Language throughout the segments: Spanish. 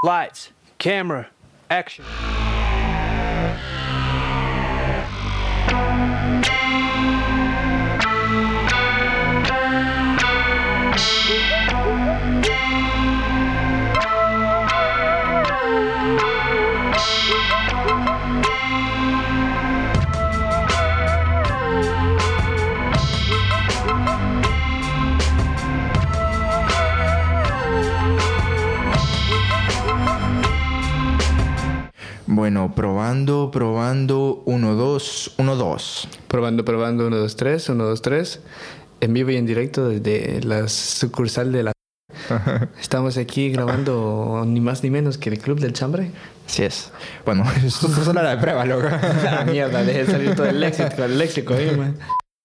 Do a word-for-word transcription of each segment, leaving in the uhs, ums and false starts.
Lights, camera, action. Bueno, probando, probando, uno, dos, uno, dos. Probando, probando, uno, dos, tres, uno, dos, tres. En vivo y en directo desde la sucursal de la... Estamos aquí grabando ni más ni menos que el Club del Chambre. Así es. Bueno, esto es solo la prueba, loco. La mierda, dejé salir todo el léxico, el léxico ahí, man.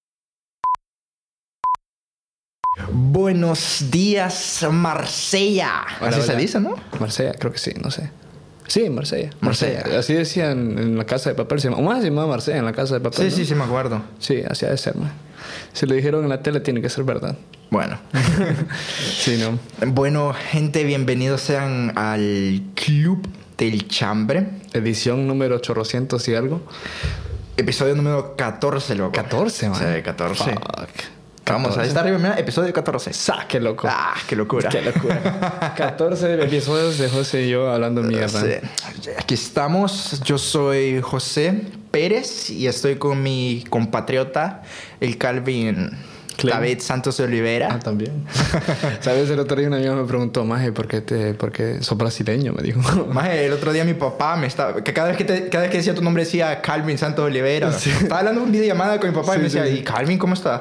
Buenos días, Marsella. Hola, Así hola. se dice, ¿no? Marsella, creo que sí, no sé. Sí, Marsella. Marsella. Así decían en la Casa de Papel. Se llamaba, se llamaba Marsella en la Casa de Papel. Sí, ¿no? sí, sí, me acuerdo. Sí, así ha de ser, man. Si lo dijeron en la tele, tiene que ser verdad. Bueno. Sí, ¿no? Bueno, gente, bienvenidos sean al Club del Chambre. Edición número ochocientos y algo. Episodio número catorce, loco. catorce, man. Sí, catorce. Fuck. Vamos, ahí está arriba, mira, episodio catorce. ¡Sa! ¡Qué loco! Ah, qué locura. ¡Qué locura! catorce episodios de José y yo hablando mierda. Sí. Aquí estamos. Yo soy José Pérez y estoy con mi compatriota, el Calvin Clem. David Santos de Oliveira. Ah, también. ¿Sabes? El otro día un amigo me preguntó, Maje, ¿por qué, te, ¿por qué sos brasileño? Me dijo. Maje, el otro día mi papá me estaba... Que cada vez que, te- cada vez que decía tu nombre decía Calvin Santos de Oliveira. Sí. Estaba hablando en videollamada con mi papá Sí, y me decía, sí, sí. ¿y Calvin cómo está?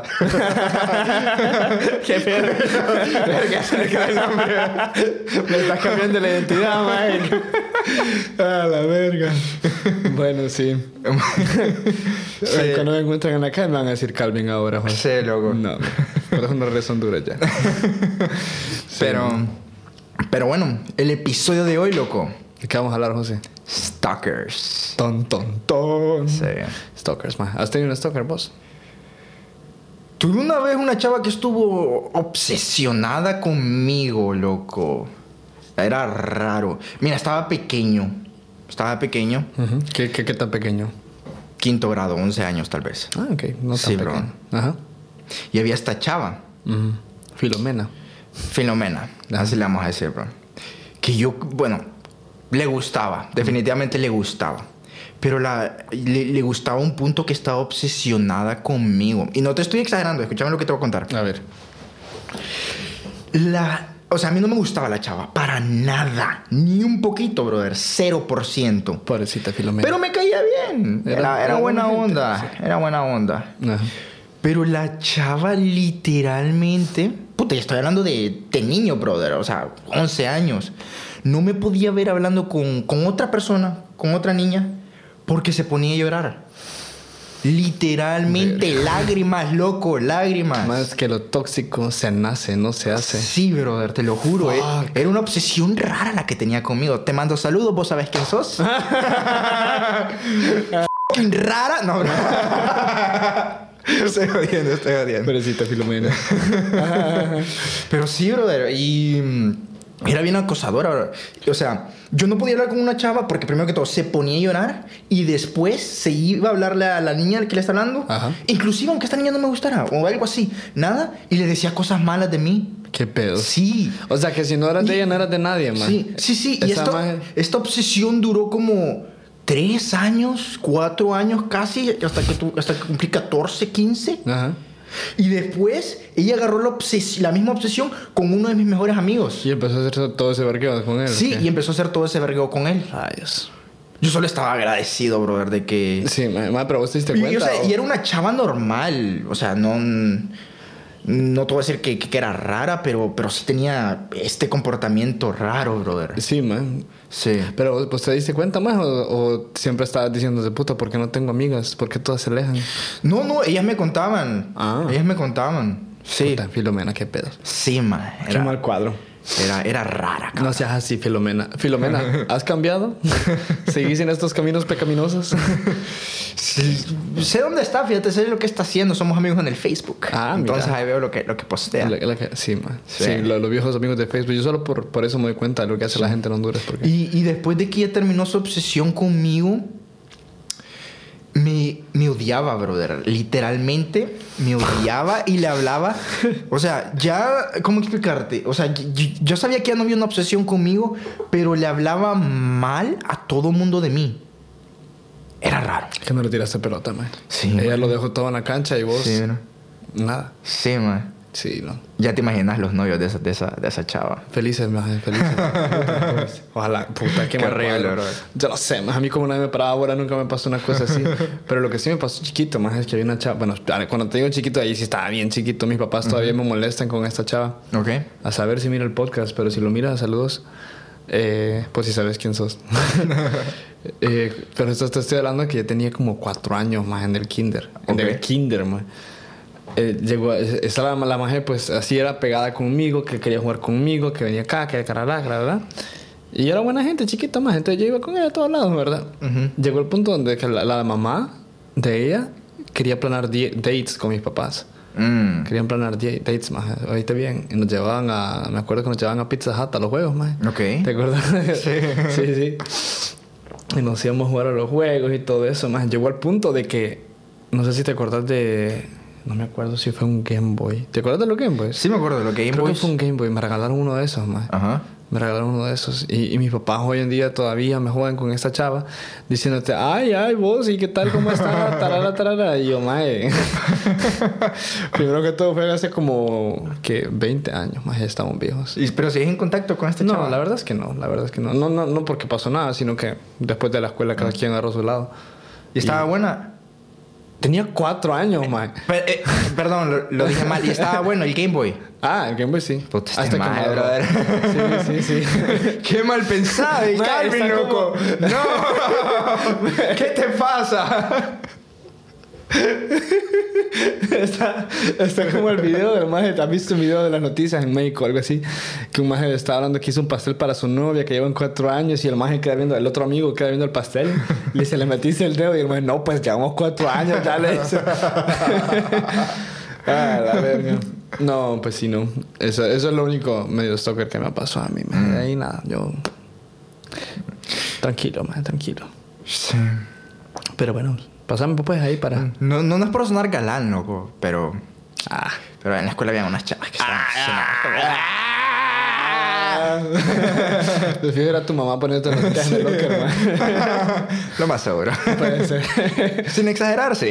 ¡Qué perro! Verga, se le queda el nombre. Me estás cambiando la identidad, Maje. A la verga. Bueno, sí. Sí. Cuando me encuentran en la calle me van a decir Calvin ahora, José. Sí, loco. No, pero es una razón dura ya. Pero... Pero bueno, el episodio de hoy, loco. ¿De qué vamos a hablar, José? Stalkers. Ton, ton, ton. Sí. Stalkers, man. ¿Has tenido un stalker, vos? Tuve una vez una chava que estuvo obsesionada conmigo, loco. Era raro. Mira, estaba pequeño. Estaba pequeño. Uh-huh. ¿Qué, qué, ¿Qué tan pequeño? Quinto grado, once años tal vez. Ah, ok. No tan Sí, bro. pequeño. Ajá. Y había esta chava, Uh-huh. Filomena. Filomena, Ajá. así le vamos a decir, bro. Que yo, bueno, le gustaba. Definitivamente le gustaba. Pero la, le, le gustaba a un punto que estaba obsesionada conmigo. Y no te estoy exagerando, escúchame lo que te voy a contar. A ver. La... O sea, a mí no me gustaba la chava. Para nada. Ni un poquito, brother. Cero por ciento. Pobrecita Filomena. Pero me caía bien. Era- Era, era era buena buena gente, onda. Era buena onda. Ajá. Pero la chava literalmente... Puta, ya estoy hablando de, de niño, brother. O sea, once años. No me podía ver hablando con, con otra persona, con otra niña, porque se ponía a llorar. Literalmente, lágrimas, loco, lágrimas. Más que lo tóxico se nace, no se hace. Sí, brother, te lo juro. eh. Fuck. Era una obsesión rara la que tenía conmigo. Te mando saludos, ¿vos sabés quién sos? Fucking rara. No, bro. Estoy jodiendo, estoy jodiendo. Pobrecita Filomena. Pero sí, brother. Y mm, era bien acosadora, bro. O sea, yo no podía hablar con una chava porque primero que todo se ponía a llorar y después se iba a hablarle a la niña al que le está hablando. Ajá. Inclusive aunque esta niña no me gustara o algo así. Nada. Y le decía cosas malas de mí. ¿Qué pedo? Sí. O sea, que si no eras de Y- ella, no eras de nadie, man. Sí, sí, sí. Y Esa esto, maje- esta obsesión duró como tres años, cuatro años casi, hasta que, tu- hasta que cumplí catorce, quince. Ajá. Y después ella agarró la, obses- la misma obsesión con uno de mis mejores amigos. Y empezó a hacer todo ese vergueo con él. Sí, ¿o qué? y empezó a hacer todo ese vergueo con él. Rayos. Yo solo estaba agradecido, brother, de que... Sí, man, man, pero vos te diste Y, cuenta. o sea, ¿o? y era una chava normal. O sea, no... No te voy a decir que, que, que era rara, pero, pero sí tenía este comportamiento raro, brother. Sí, man. Sí. Pero, pues, ¿te diste cuenta más? ¿O, o siempre estabas diciendo de puta, ¿por qué no tengo amigas? ¿Por qué todas se alejan? No, no, ellas me contaban. Ah. Ellas me contaban. Sí. Puta, Filomena, qué pedo. Sí, man. Qué Era, mal cuadro. era, era rara, cabrón. No seas así, Filomena. Filomena, ¿has cambiado? ¿Seguís en estos caminos pecaminosos? Sí, sé dónde está, fíjate, sé lo que está haciendo. Somos amigos en el Facebook. Ah, Entonces mira. ahí veo lo que, lo que postea. La- la que- sí, man. Sí. Sí, lo- los viejos amigos de Facebook. Yo solo por, por eso me doy cuenta de lo que hace la gente en Honduras. Porque... Y, y después de que ella terminó su obsesión conmigo, me, me odiaba, brother. Literalmente me odiaba y le hablaba. O sea, ya, ¿cómo explicarte? O sea, yo, yo sabía que ella no había una obsesión conmigo, pero le hablaba mal a todo mundo de mí. Era raro. Que no le tiraste pelota, man. Sí, Ella man. lo dejó todo en la cancha y vos... Sí, ¿no? Nada. Sí, man. Sí, no. Ya te imaginas los novios de esa, de esa, de esa chava. Felices, más felices. Ojalá, puta, qué, Qué mal horrible, cuadro. bro. Yo lo sé, más a mí como nadie me paraba ahora nunca me pasó una cosa así. Pero lo que sí me pasó chiquito, más es que había una chava. Bueno, cuando te digo chiquito, ahí sí estaba bien chiquito. Mis papás todavía me molestan con esta chava. Ok. A saber si mira el podcast, pero si lo mira, saludos. Eh, pues si sabes quién sos. eh, pero esto te estoy hablando que yo tenía como cuatro años más en el kinder. En Ok. el kinder, man. Eh, llegó, esa la, la maje, pues así era pegada conmigo, que quería jugar conmigo, que venía acá, que carará, carará. Y era buena gente, chiquita más. Entonces yo iba con ella a todos lados, ¿verdad? Ujú. Llegó el punto donde que la, la mamá de ella quería planear die- dates con mis papás. Mm. Querían planear die- dates, más. Oíste bien. Y nos llevaban a... Me acuerdo que nos llevaban a Pizza Hut a los juegos, más. Ok. ¿Te acuerdas? Sí. sí, sí. Y nos íbamos a jugar a los juegos y todo eso, más. Llegó al punto de que... No sé si te acordás de... No me acuerdo si fue un Game Boy. ¿Te acuerdas de los Game Boys? Sí me acuerdo de lo que Game Creo que Boys. fue un Game Boy. Me regalaron uno de esos, más. Ajá. Me regalaron uno de esos. Y, y mis papás hoy en día todavía me juegan con esta chava diciéndote, ay, ay, vos, ¿y qué tal? ¿Cómo estás? Tarara, tarara. Y yo, mae. Primero que todo fue hace como, que veinte años, más ya estamos viejos. Y- Pero sigues en contacto con este No, chava. la verdad es que no. La verdad es que no. No, no, no porque pasó nada, sino que después de la escuela cada quien agarró su lado. ¿Y estaba buena? Tenía cuatro años, mae. Pe- eh, perdón, lo, lo dije mal. ¿Y estaba bueno el Game Boy? Ah, el Game Boy sí. Puta, este Hasta que mae, me- brother. Sí, sí, sí. Qué mal pensado, Mae, Calvin, está loco. como- No. ¿Qué te pasa? Está, está como el video del maje. ¿Has visto un video de las noticias en México o algo así? Que un maje estaba hablando que hizo un pastel para su novia que llevan cuatro años y el maje queda viendo, el otro amigo queda viendo el pastel. Le dice, le metiste el dedo y el maje, no, pues llevamos cuatro años, ya le dice. Ah, la verga. No, pues sí, no. Eso, eso es lo único medio stalker que me pasó a mí. Man. De ahí nada, yo. Tranquilo, man, tranquilo. Sí. Pero bueno, pasame pues ahí para. No, no, no es por sonar galán, loco, pero... Ah. Pero en la escuela había unas chavas que estaban... Prefiero ir a tu mamá poniéndote las noticias en el locker, man. Lo más seguro. Puede ser. Sin exagerar, sí.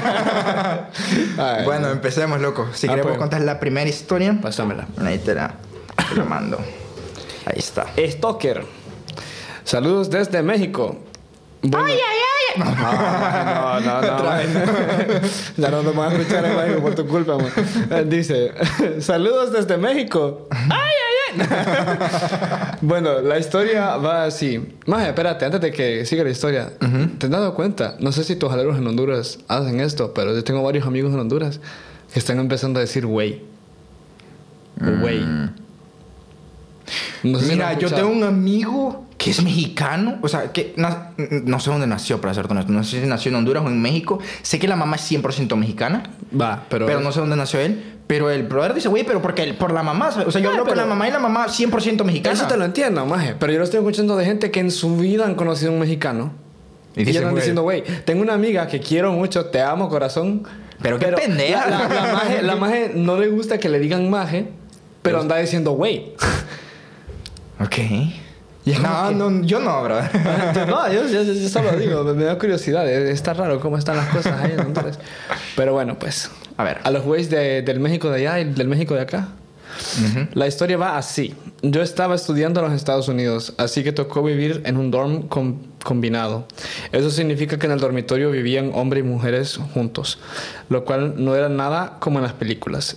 Ay, Bueno, empecemos, loco. Si Ah, queremos pues. contar la primera historia... pásamela. Ahí te la, te la mando. Ahí está. Stalker. Saludos desde México. Bueno, ¡Ay, ay, ay! No, no, no, no, man. Ya no nos van a escuchar en México por tu culpa, man. Dice, saludos desde México. ¡Ay, ay, ay! Bueno, la historia va así. Maje, espérate, antes de que siga la historia. ¿Te has dado cuenta? No sé si tus aleros en Honduras hacen esto, pero yo tengo varios amigos en Honduras que están empezando a decir güey. Güey. No sé si lo Mira, has yo escuchado. tengo un amigo que es mexicano. O sea, que na- no sé dónde nació, para ser honesto. No sé si nació en Honduras o en México. Sé que la mamá es cien por ciento mexicana. Va, pero... Pero no sé dónde nació él. Pero el brother dice, güey, pero porque él- por la mamá. O sea, yo Ah, hablo con pero- la mamá y la mamá cien por ciento mexicana. Eso te lo entiendo, maje. Pero yo lo estoy escuchando de gente que en su vida han conocido a un mexicano. Y Y, dicen, ya andan güey. diciendo, güey, tengo una amiga que quiero mucho, te amo, corazón. Pero qué pendeja. La, la- la maje, la maje no le gusta que le digan maje, pero anda diciendo, güey. Ok. Y es No, como que- no, yo no, brother. No, yo, yo- yo solo digo, me, me da curiosidad. eh, Está raro cómo están las cosas ahí en Honduras. Pero bueno, pues. A ver. A los güeyes de- del México de allá y del México de acá. Ujú. La historia va así. Yo estaba estudiando en los Estados Unidos, así que tocó vivir en un dorm com- combinado. Eso significa que en el dormitorio vivían hombres y mujeres juntos, lo cual no era nada como en las películas.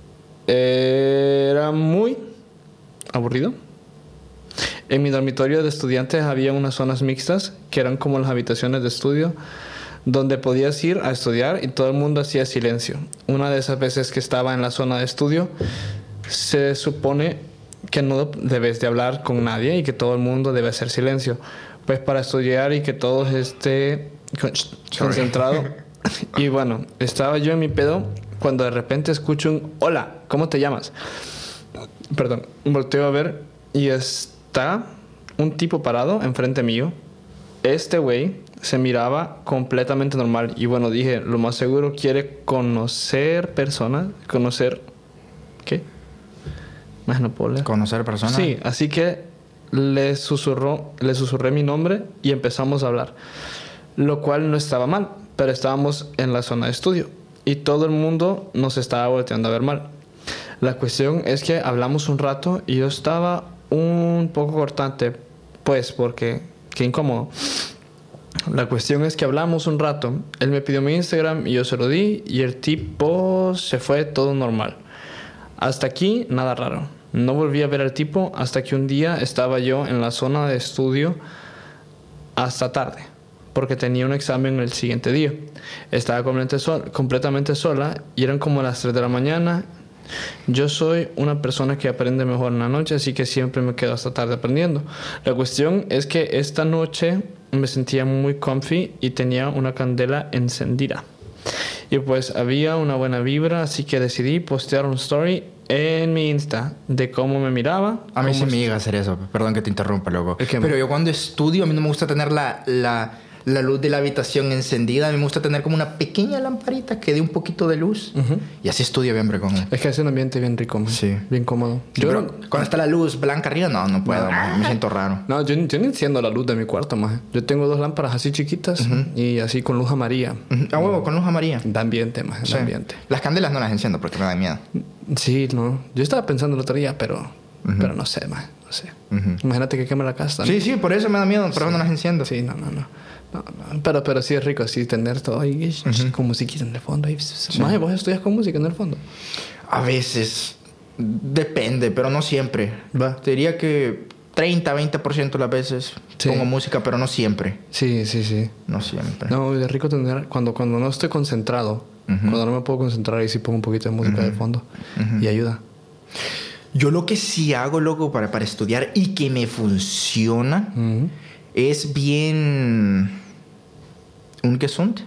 Era muy aburrido. En mi dormitorio de estudiantes había unas zonas mixtas, que eran como las habitaciones de estudio, donde podías ir a estudiar y todo el mundo hacía silencio. Una de esas veces que estaba en la zona de estudio, se supone que no debes de hablar con nadie y que todo el mundo debe hacer silencio. Pues para estudiar y que todo esté con- concentrado. Y bueno, estaba yo en mi pedo cuando de repente escucho un hola, ¿cómo te llamas? Perdón, volteo a ver y está un tipo parado enfrente mío. Este güey se miraba completamente normal. Y bueno, dije, lo más seguro quiere conocer personas. Conocer... ¿Qué? Más no puedo leer. Conocer personas. Sí, así que le susurró, le susurré mi nombre y empezamos a hablar. Lo cual no estaba mal, pero estábamos en la zona de estudio y todo el mundo nos estaba volteando a ver mal. La cuestión es que hablamos un rato y yo estaba un poco cortante, pues porque qué incómodo. La cuestión es que hablamos un rato, él me pidió mi Instagram y yo se lo di y el tipo se fue todo normal. Hasta aquí nada raro. No volví a ver al tipo hasta que un día estaba yo en la zona de estudio hasta tarde, porque tenía un examen el siguiente día. Estaba completamente sola, completamente sola y eran como las tres de la mañana. Yo soy una persona que aprende mejor en la noche, así que siempre me quedo hasta tarde aprendiendo. La cuestión es que esta noche me sentía muy comfy y tenía una candela encendida. Y pues había una buena vibra, así que decidí postear un story en mi Insta de cómo me miraba. A mí sí cómo me llega a hacer eso. Perdón que te interrumpa, loco. ¿El qué? Pero yo cuando estudio, a mí no me gusta tener la, la, la luz de la habitación encendida. A mí me gusta tener como una pequeña lamparita que dé un poquito de luz. Ujú. Y así estudio bien, brecón. Es que hace un ambiente bien rico, man. Sí. Bien cómodo. Sí, Yo pero no, cuando está la luz blanca arriba, no, no puedo. man. Me siento raro. no, yo, yo no enciendo la luz de mi cuarto, más. Yo tengo dos lámparas así chiquitas y así con luz amarilla. Ujú. A huevo, con luz amarilla. Da ambiente, más. Sí. Da ambiente. Las candelas no las enciendo porque me dan miedo. Sí, no. Yo estaba pensando el otro día, pero... Pero no sé, más. No sé. Ujú. Imagínate que quema la casa. ¿no? Sí, sí, por eso me da miedo. Por eso no las enciendo. Sí, no, no, no. No, no. Pero, pero sí es rico así tener todo ahí con musiquita en el fondo. Ahí. Más, vos estudias con música en el fondo. A veces. Depende, pero no siempre. Va. Te diría que treinta, veinte por ciento de las veces Sí. pongo música, pero no siempre. Sí, sí, sí. No siempre. No, es rico tener... Cuando, cuando no estoy concentrado, Ujú. cuando no me puedo concentrar, ahí sí pongo un poquito de música de fondo. Ujú. Y ayuda. Yo lo que sí hago, loco, para, para estudiar y que me funciona Ujú. es bien... ¿Un gesund?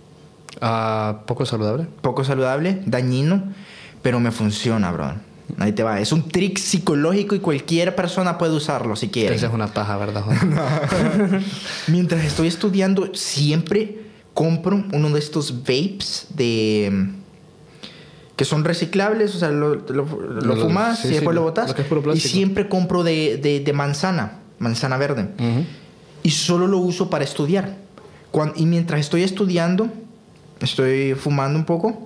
Ah, poco saludable. Poco saludable, dañino, pero me funciona, bro. Ahí te va. Es un trick psicológico y cualquier persona puede usarlo si quiere. Esa es una paja, ¿verdad, Juan? Mientras estoy estudiando, siempre compro uno de estos vapes de... que son reciclables, o sea, lo, lo, lo Lo- fumas sí, y después sí, lo lo- botas. lo que es puro Y plástico. siempre compro de, de, de manzana, manzana verde. Ujú. Y solo lo uso para estudiar. Cuan- y mientras estoy estudiando, estoy fumando un poco.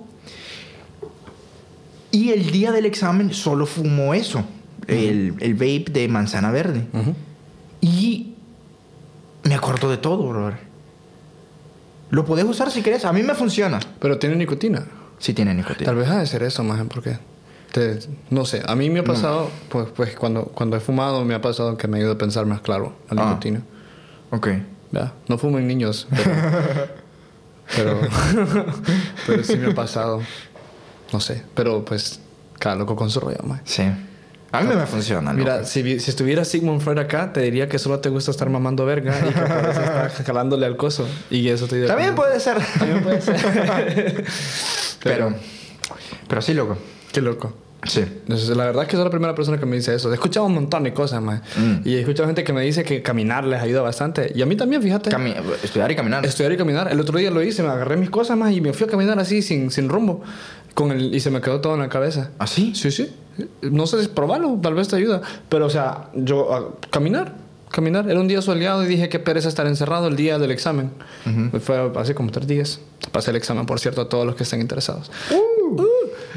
Y el día del examen solo fumo eso, el, el vape de manzana verde. Ujú. Y me acuerdo de todo, brother. Lo puedes usar si quieres. A mí me funciona. Pero tiene nicotina. Sí tiene nicotina. Tal vez ha de ser eso, más porque te, no sé, a mí me ha pasado, pues, pues cuando, cuando he fumado me ha pasado que me ayuda a pensar más claro la Ah. nicotina. Ok. ¿Verdad? No fumen niños, pero, pero, pero sí me ha pasado. No sé, pero pues cada loco con su rollo, más. Sí. A mí me funciona. Mira, loco. si, vi- si estuviera Sigmund Freud acá, te diría que solo te gusta estar mamando verga y que por eso estás jalándole al coso. Y eso te También puede ser. También puede ser. pero, pero sí, loco. Qué loco. Sí. Entonces, la verdad es que soy la primera persona que me dice eso. He escuchado un montón de cosas, más. Mm. Y he escuchado gente que me dice que caminar les ayuda bastante. Y a mí también, fíjate. Cami- estudiar y caminar. Estudiar y caminar. El otro día lo hice, me agarré mis cosas más y me fui a caminar así, sin, sin rumbo. Con el, y se me quedó todo en la cabeza. ¿Ah, sí? Sí, sí. No sé, probarlo, tal vez te ayuda. Pero, o sea, yo, a, caminar, caminar. Era un día soleado y dije qué pereza estar encerrado el día del examen. Ujú. Fue hace como tres días. Pasé el examen, por cierto, a todos los que estén interesados. Uh. Uh.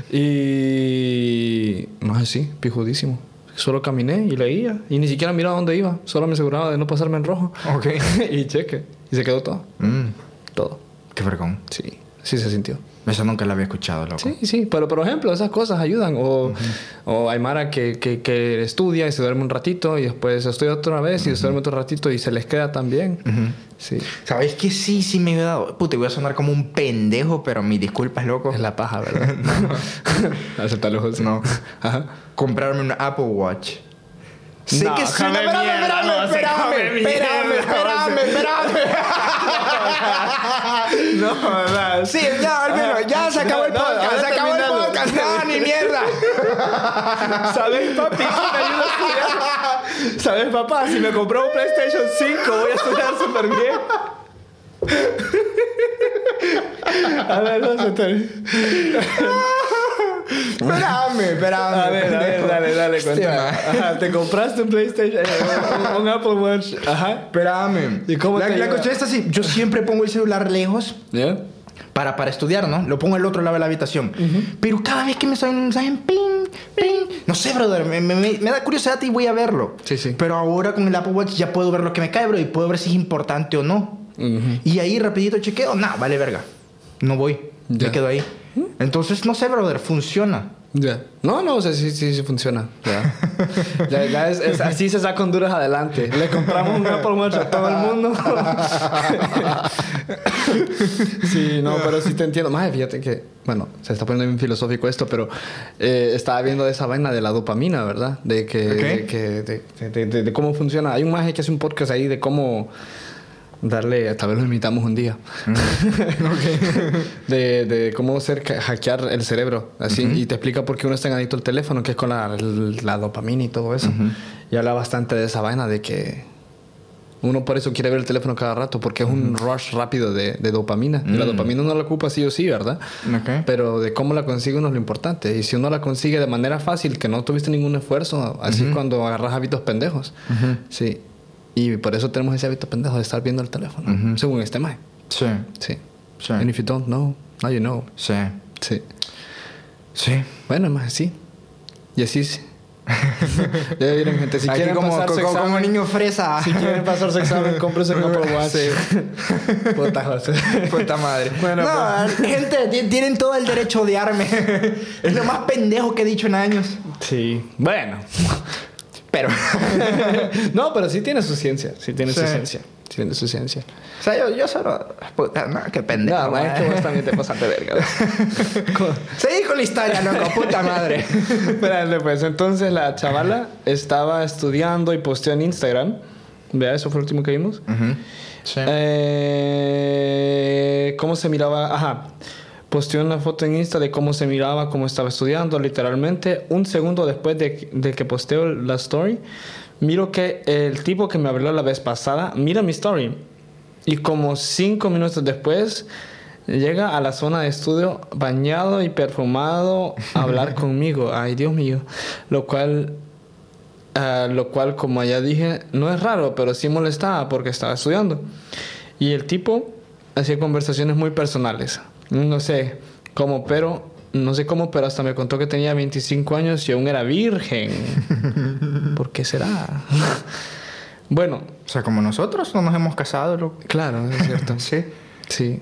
Y... no sé, sí, pijudísimo. Solo caminé y leía. Y ni siquiera miraba dónde iba. Solo me aseguraba de no pasarme en rojo. Ok. Y cheque. Y se quedó todo. Mm, Todo. qué vergón. Sí, sí se sintió. Eso nunca lo había escuchado, loco. Sí, sí, pero por ejemplo, esas cosas ayudan. O, uh-huh. o hay mara que, que, que estudia y se duerme un ratito y después estudia otra vez uh-huh. y se duerme otro ratito y se les queda también. Uh-huh. Sí. ¿Sabes que sí, sí me he dado? Puta, voy a sonar como un pendejo, pero mis disculpas, loco. Es la paja, ¿verdad? No. Aceptalo, José. No. Ajá. Comprarme un Apple Watch. Sé no, que suena... Espérame, espérame, espérame, espérame, espérame, espérame, espérame. No, no. Sí, ya, al menos, ya se acabó el podcast, no, se acabó el podcast. No, ni mierda. ¿Sabes, papi? Me ayuda a estudiar. ¿Sabes, papá? Si me compró un PlayStation cinco, voy a estudiar súper bien. A ver, no se te... Espérame, espérame. A ver, a ver, dale, dale, cuenta. Ajá, te compraste un PlayStation, un, un Apple Watch. Ajá. Espérame. ¿Y cómo la, te la cuestión es así. Yo siempre pongo el celular lejos. ¿Ya? Para, para estudiar, ¿no? Lo pongo al otro lado de la habitación. Uh-huh. Pero cada vez que me sale un mensaje, ping, ping. No sé, brother. Me, me, me da curiosidad y voy a verlo. Sí, sí. Pero ahora con el Apple Watch ya puedo ver lo que me cae, bro. Y puedo ver si es importante o no. Uh-huh. Y ahí rapidito chequeo. Nah, vale verga. No voy. Ya. Me quedo ahí. ¿Mm? Entonces, no sé, brother. Funciona. Ya. No, no, o sea, sí, sí, sí funciona. Ya. ya, ya es, es, así se saca Honduras adelante. Le compramos un Apple Watch a todo el mundo. Sí, no, pero sí te entiendo. Más, fíjate que, bueno, se está poniendo bien filosófico esto, pero eh, estaba viendo esa vaina de la dopamina, ¿verdad? De que, okay. de, que de, de, de, de cómo funciona. Hay un maje que hace un podcast ahí de cómo darle, tal vez lo imitamos un día. Mm. Okay. de, de cómo hacer hackear el cerebro así, uh-huh. y te explica por qué uno es tan adicto al teléfono, que es con la, la dopamina y todo eso. Uh-huh. Y habla bastante de esa vaina de que uno por eso quiere ver el teléfono cada rato, porque es un uh-huh. rush rápido de, de dopamina. Mm. Y la dopamina uno la ocupa sí o sí, ¿verdad? Okay. Pero de cómo la consigue uno es lo importante. Y si uno la consigue de manera fácil, que no tuviste ningún esfuerzo, así uh-huh. cuando agarras hábitos pendejos. Uh-huh. Sí. Y por eso tenemos ese hábito pendejo de estar viendo el teléfono. Uh-huh. Según este mae. Sí. Sí. Sí. And if you don't know, now you know. Sí. Sí. Sí. Bueno, mae, sí. Y así sí. Ya miren, gente, si aquí quieren como, pasar su como, examen, como niño fresa. Si quieren pasar su examen, cómprense un Apple Watch. Sí. Puta José. Puta madre. Bueno, no, pues. Gente, t- tienen todo el derecho a odiarme. Es lo más pendejo que he dicho en años. Sí. Bueno. Pero no, pero sí tiene su ciencia. Sí tiene sí. su ciencia. Sí tiene su ciencia. O sea, yo, yo solo... Puta, no, qué pendejo. No, es que vos también te pasaste verga. Seguí con la historia, loco. Puta madre. Espérate, pues. Entonces la chavala estaba estudiando y posteó en Instagram. Vea, eso fue lo último que vimos. Uh-huh. Sí. Eh, ¿Cómo se miraba? Ajá. Posteó una foto en Insta de cómo se miraba, cómo estaba estudiando, literalmente. Un segundo después de, de que posteó la story, miro que el tipo que me habló la vez pasada mira mi story. Y como cinco minutos después, llega a la zona de estudio bañado y perfumado a hablar conmigo. Ay, Dios mío. Lo cual, uh, lo cual, como ya dije, no es raro, pero sí molestaba porque estaba estudiando. Y el tipo hacía conversaciones muy personales. No sé cómo, pero... No sé cómo, pero hasta me contó que tenía veinticinco años y aún era virgen. ¿Por qué será? Bueno... O sea, como nosotros no nos hemos casado, loco. Claro, es cierto. Sí. Sí.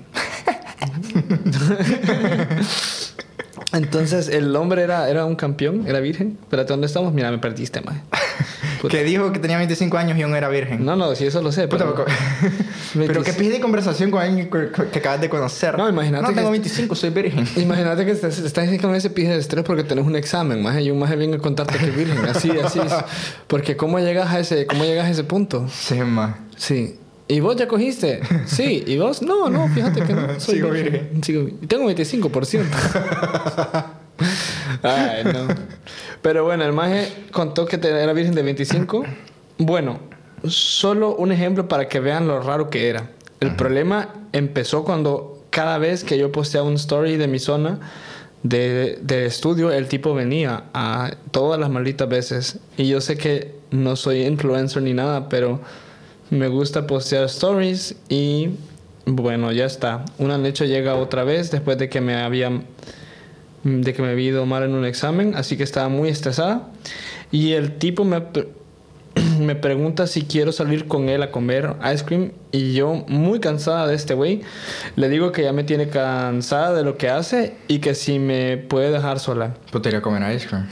Entonces, el hombre era, era un campeón, era virgen. Espérate, ¿dónde estamos? Mira, me perdiste, mae. Que dijo que tenía veinticinco años y aún era virgen. No, no, sí, eso lo sé. Pero, Puta, pero que pide conversación con alguien que, que acabas de conocer. No, imagínate. No, que tengo veinticinco, soy virgen. Imagínate que estás, estás con ese pije de estrés porque tenés un examen, más y un más viene a contarte que es virgen. Así, así es. Porque ¿cómo llegas a ese, cómo llegas a ese punto? Sí, más. Sí. ¿Y vos ya cogiste? Sí. ¿Y vos? No, no, fíjate que no. Soy Sigo virgen. virgen. Sigo, tengo veinticinco por ciento. Ay, no. Pero bueno, el maje contó que era virgen de veinticinco. Bueno, solo un ejemplo para que vean lo raro que era. El uh-huh. problema empezó cuando cada vez que yo posteaba un story de mi zona de, de estudio, el tipo venía a todas las malditas veces. Y yo sé que no soy influencer ni nada, pero me gusta postear stories y bueno, ya está. Una noche llega otra vez después de que me había... de que me había ido mal en un examen, así que estaba muy estresada. Y el tipo me... me pregunta si quiero salir con él a comer ice cream. Y yo, muy cansada de este güey, le digo que ya me tiene cansada de lo que hace y que si me puede dejar sola. Puta, ir a comer ice cream.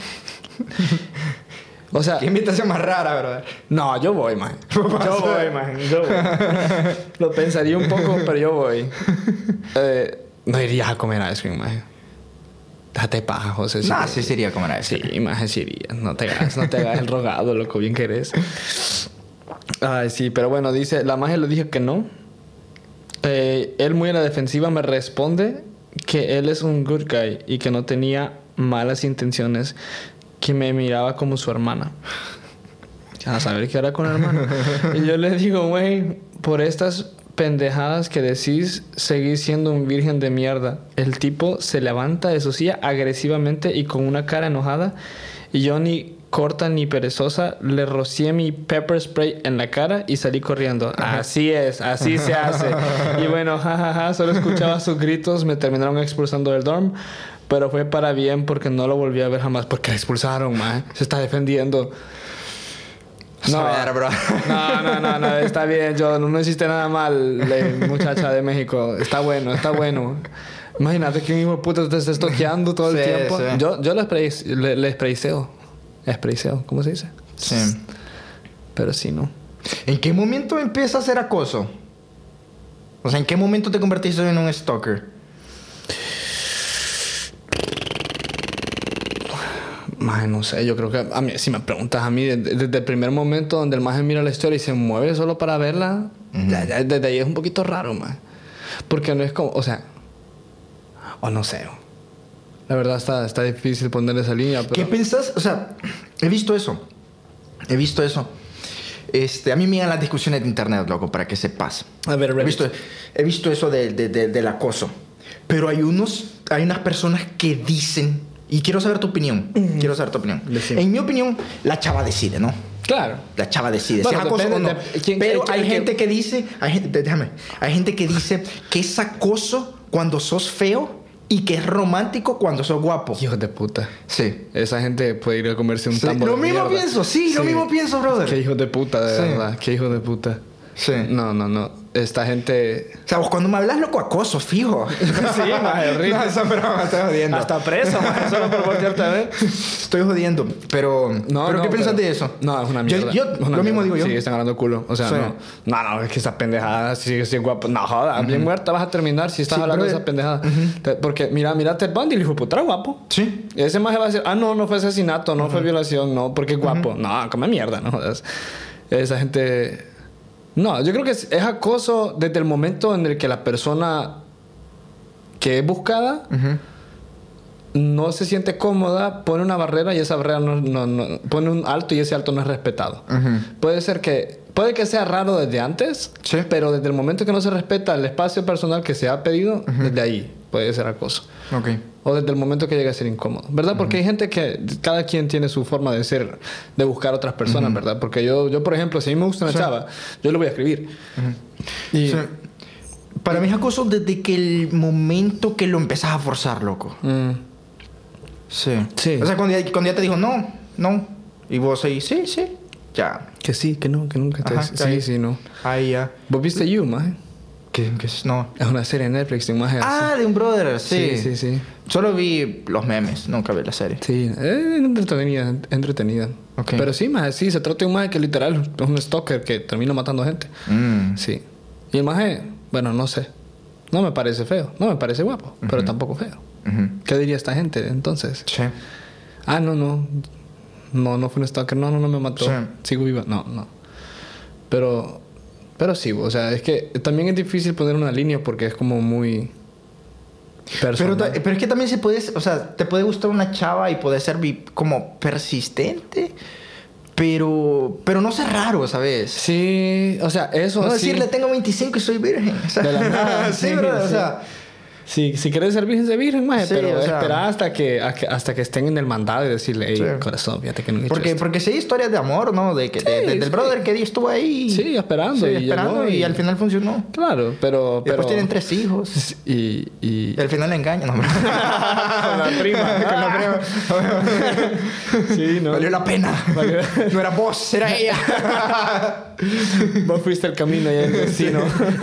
O sea... Qué invitación más rara, ¿verdad? No, yo voy, man. Yo voy, man. Yo voy. Lo pensaría un poco, pero yo voy. Eh, no irías a comer ice cream, man. Déjate paja, José. No, nah, sí sería a comer ice cream. Sí, más sí iría. No te hagas, no te hagas el rogado, loco. Bien que eres. Ay, sí. Pero bueno, dice... La magia le dijo que no. Eh, él muy a la defensiva me responde que él es un good guy y que no tenía malas intenciones, que me miraba como su hermana. A saber qué era con la hermana. Y yo le digo, güey, por estas pendejadas que decís, seguís siendo un virgen de mierda. El tipo se levanta de su silla agresivamente y con una cara enojada, y yo ni corta ni perezosa le rocié mi pepper spray en la cara y salí corriendo. Así es, así se hace. Y bueno, jajaja, ja, ja, solo escuchaba sus gritos, me terminaron expulsando del dorm, pero fue para bien porque no lo volví a ver jamás. Porque le expulsaron, man. Se está defendiendo. No, ver, bro. no, no, no, no, está bien. Yo no, no hiciste nada mal, la muchacha de México. Está bueno, está bueno. Imagínate que un hijo de puta te está estoqueando todo el sí, tiempo. Sí. Yo, yo les, pre, les, les preiseo. Les preiseo, ¿cómo se dice? Sí. Pero sí, ¿no? ¿En qué momento empieza a ser acoso? O sea, ¿en qué momento te convertiste en un stalker? Maje, no sé, yo creo que a mí, si me preguntas a mí, desde, desde el primer momento donde el maje mira la historia y se mueve solo para verla, uh-huh. ya, ya, desde ahí es un poquito raro, maje. Porque no es como, o sea, o no sé. La verdad está, está difícil ponerle esa línea, pero... ¿Qué pensás? O sea, he visto eso. He visto eso. Este, a mí me llegan las discusiones de internet, loco, para que sepas. A ver, he visto, he visto eso de, de, de, del acoso. Pero hay unos, hay unas personas que dicen, y quiero saber tu opinión, mm. quiero saber tu opinión. Decime. En mi opinión, la chava decide, ¿no? Claro. La chava decide. Bueno, si es acoso o no. De, ¿quién, pero quién, hay quién, gente que dice, hay, déjame, hay gente que dice que es acoso cuando sos feo y que es romántico cuando sos guapo. Hijos de puta. Sí. Esa gente puede ir a comerse un sí. tambo Lo de mismo mierda. pienso, sí, sí, lo mismo pienso, brother. Qué hijos de puta, de sí. verdad. Qué hijos de puta. Sí. No, no, no. Esta gente... O sea, vos cuando me hablas, loco, acoso, fijo. Sí, maje, horrible. No, eso broma, me estoy jodiendo. Hasta preso, maje, solo por voltearte a ver. Estoy jodiendo, pero... No, ¿Pero no, qué piensas pero... de eso? No, es una mierda. Yo, yo es una lo mismo mierda. digo yo. Sí, están ganando culo. O sea, sí. no... No, no, es que esa pendejada sigue siendo guapo. No, joda, uh-huh. bien muerta vas a terminar si estás sí, hablando pero... de esa pendejada. Uh-huh. Porque, mira, mira Ted Bundy, el hijo de puta, era guapo. Sí. Ese maje va a decir, ah, no, no fue asesinato, no uh-huh. fue violación, no, porque es guapo. Uh-huh. No, come mierda, no jodas. Esa gente... No, yo creo que es, es acoso desde el momento en el que la persona que es buscada uh-huh. no se siente cómoda, pone una barrera y esa barrera no, no, no pone un alto y ese alto no es respetado. Uh-huh. Puede ser que puede que sea raro desde antes, sí. pero desde el momento que no se respeta el espacio personal que se ha pedido, uh-huh. desde ahí puede ser acoso. Okay. O desde el momento que llega a ser incómodo, ¿verdad? Porque uh-huh. hay gente que... Cada quien tiene su forma de ser... De buscar a otras personas, uh-huh. ¿verdad? Porque yo, yo, por ejemplo, si a mí me gusta una sí. chava, yo le voy a escribir. Uh-huh. Y... Sí. Para mí es acoso desde que el momento que lo empezás a forzar, loco. Mm. Sí. Sí. O sea, cuando ya, cuando ya te dijo no, no. Y vos ahí, sí, sí. Ya. Que sí, que no, que nunca te... Ajá, sí, ahí. sí, no. Ahí ya. ¿Vos viste You, maje? ¿Qué, qué es? No. Es una serie de Netflix de un maje Ah, así. de un brother, sí. Sí, sí, sí. Solo vi los memes, nunca vi la serie. Sí, es entretenida, entretenida. Okay. Pero sí, maje, sí, se trata de un maje que literal es un stalker que termina matando gente. Mm. Sí. Y el maje, bueno, no sé. No me parece feo, no me parece guapo, uh-huh. pero tampoco feo. Uh-huh. ¿Qué diría esta gente entonces? Sí. Ah, no, no. No, no fue un stalker, no, no, no me mató. Sí. Sigo viva. No, no. Pero... Pero sí, o sea, es que también es difícil poner una línea porque es como muy personal. Pero, pero es que también se puede, o sea, te puede gustar una chava y puede ser como persistente, pero pero no ser raro, ¿sabes? Sí, o sea, eso no sí. decirle tengo veinticinco y soy virgen. O sea, de la nada. sí, sí, bro, sí. O sea, Si, si quieres ser virgen, sé virgen, maje, Sí, pero o sea- espera hasta que, a que- hasta que estén en el mandado y decirle, hey, Sí. corazón, fíjate que no he hecho Porque, esto. porque sí hay historias de amor, ¿no? De que, de- de- del sí. brother que estuvo ahí. Sí, esperando, Sí, y esperando llegó, y... y- al final funcionó. Claro, pero... Después pero... tienen tres hijos. Y... y... Y al final le engañan, ¿no? Con la prima. Con la prima. Sí, no. Valió la pena. Valió- No era vos, era ella. Vos fuiste el camino y el destino.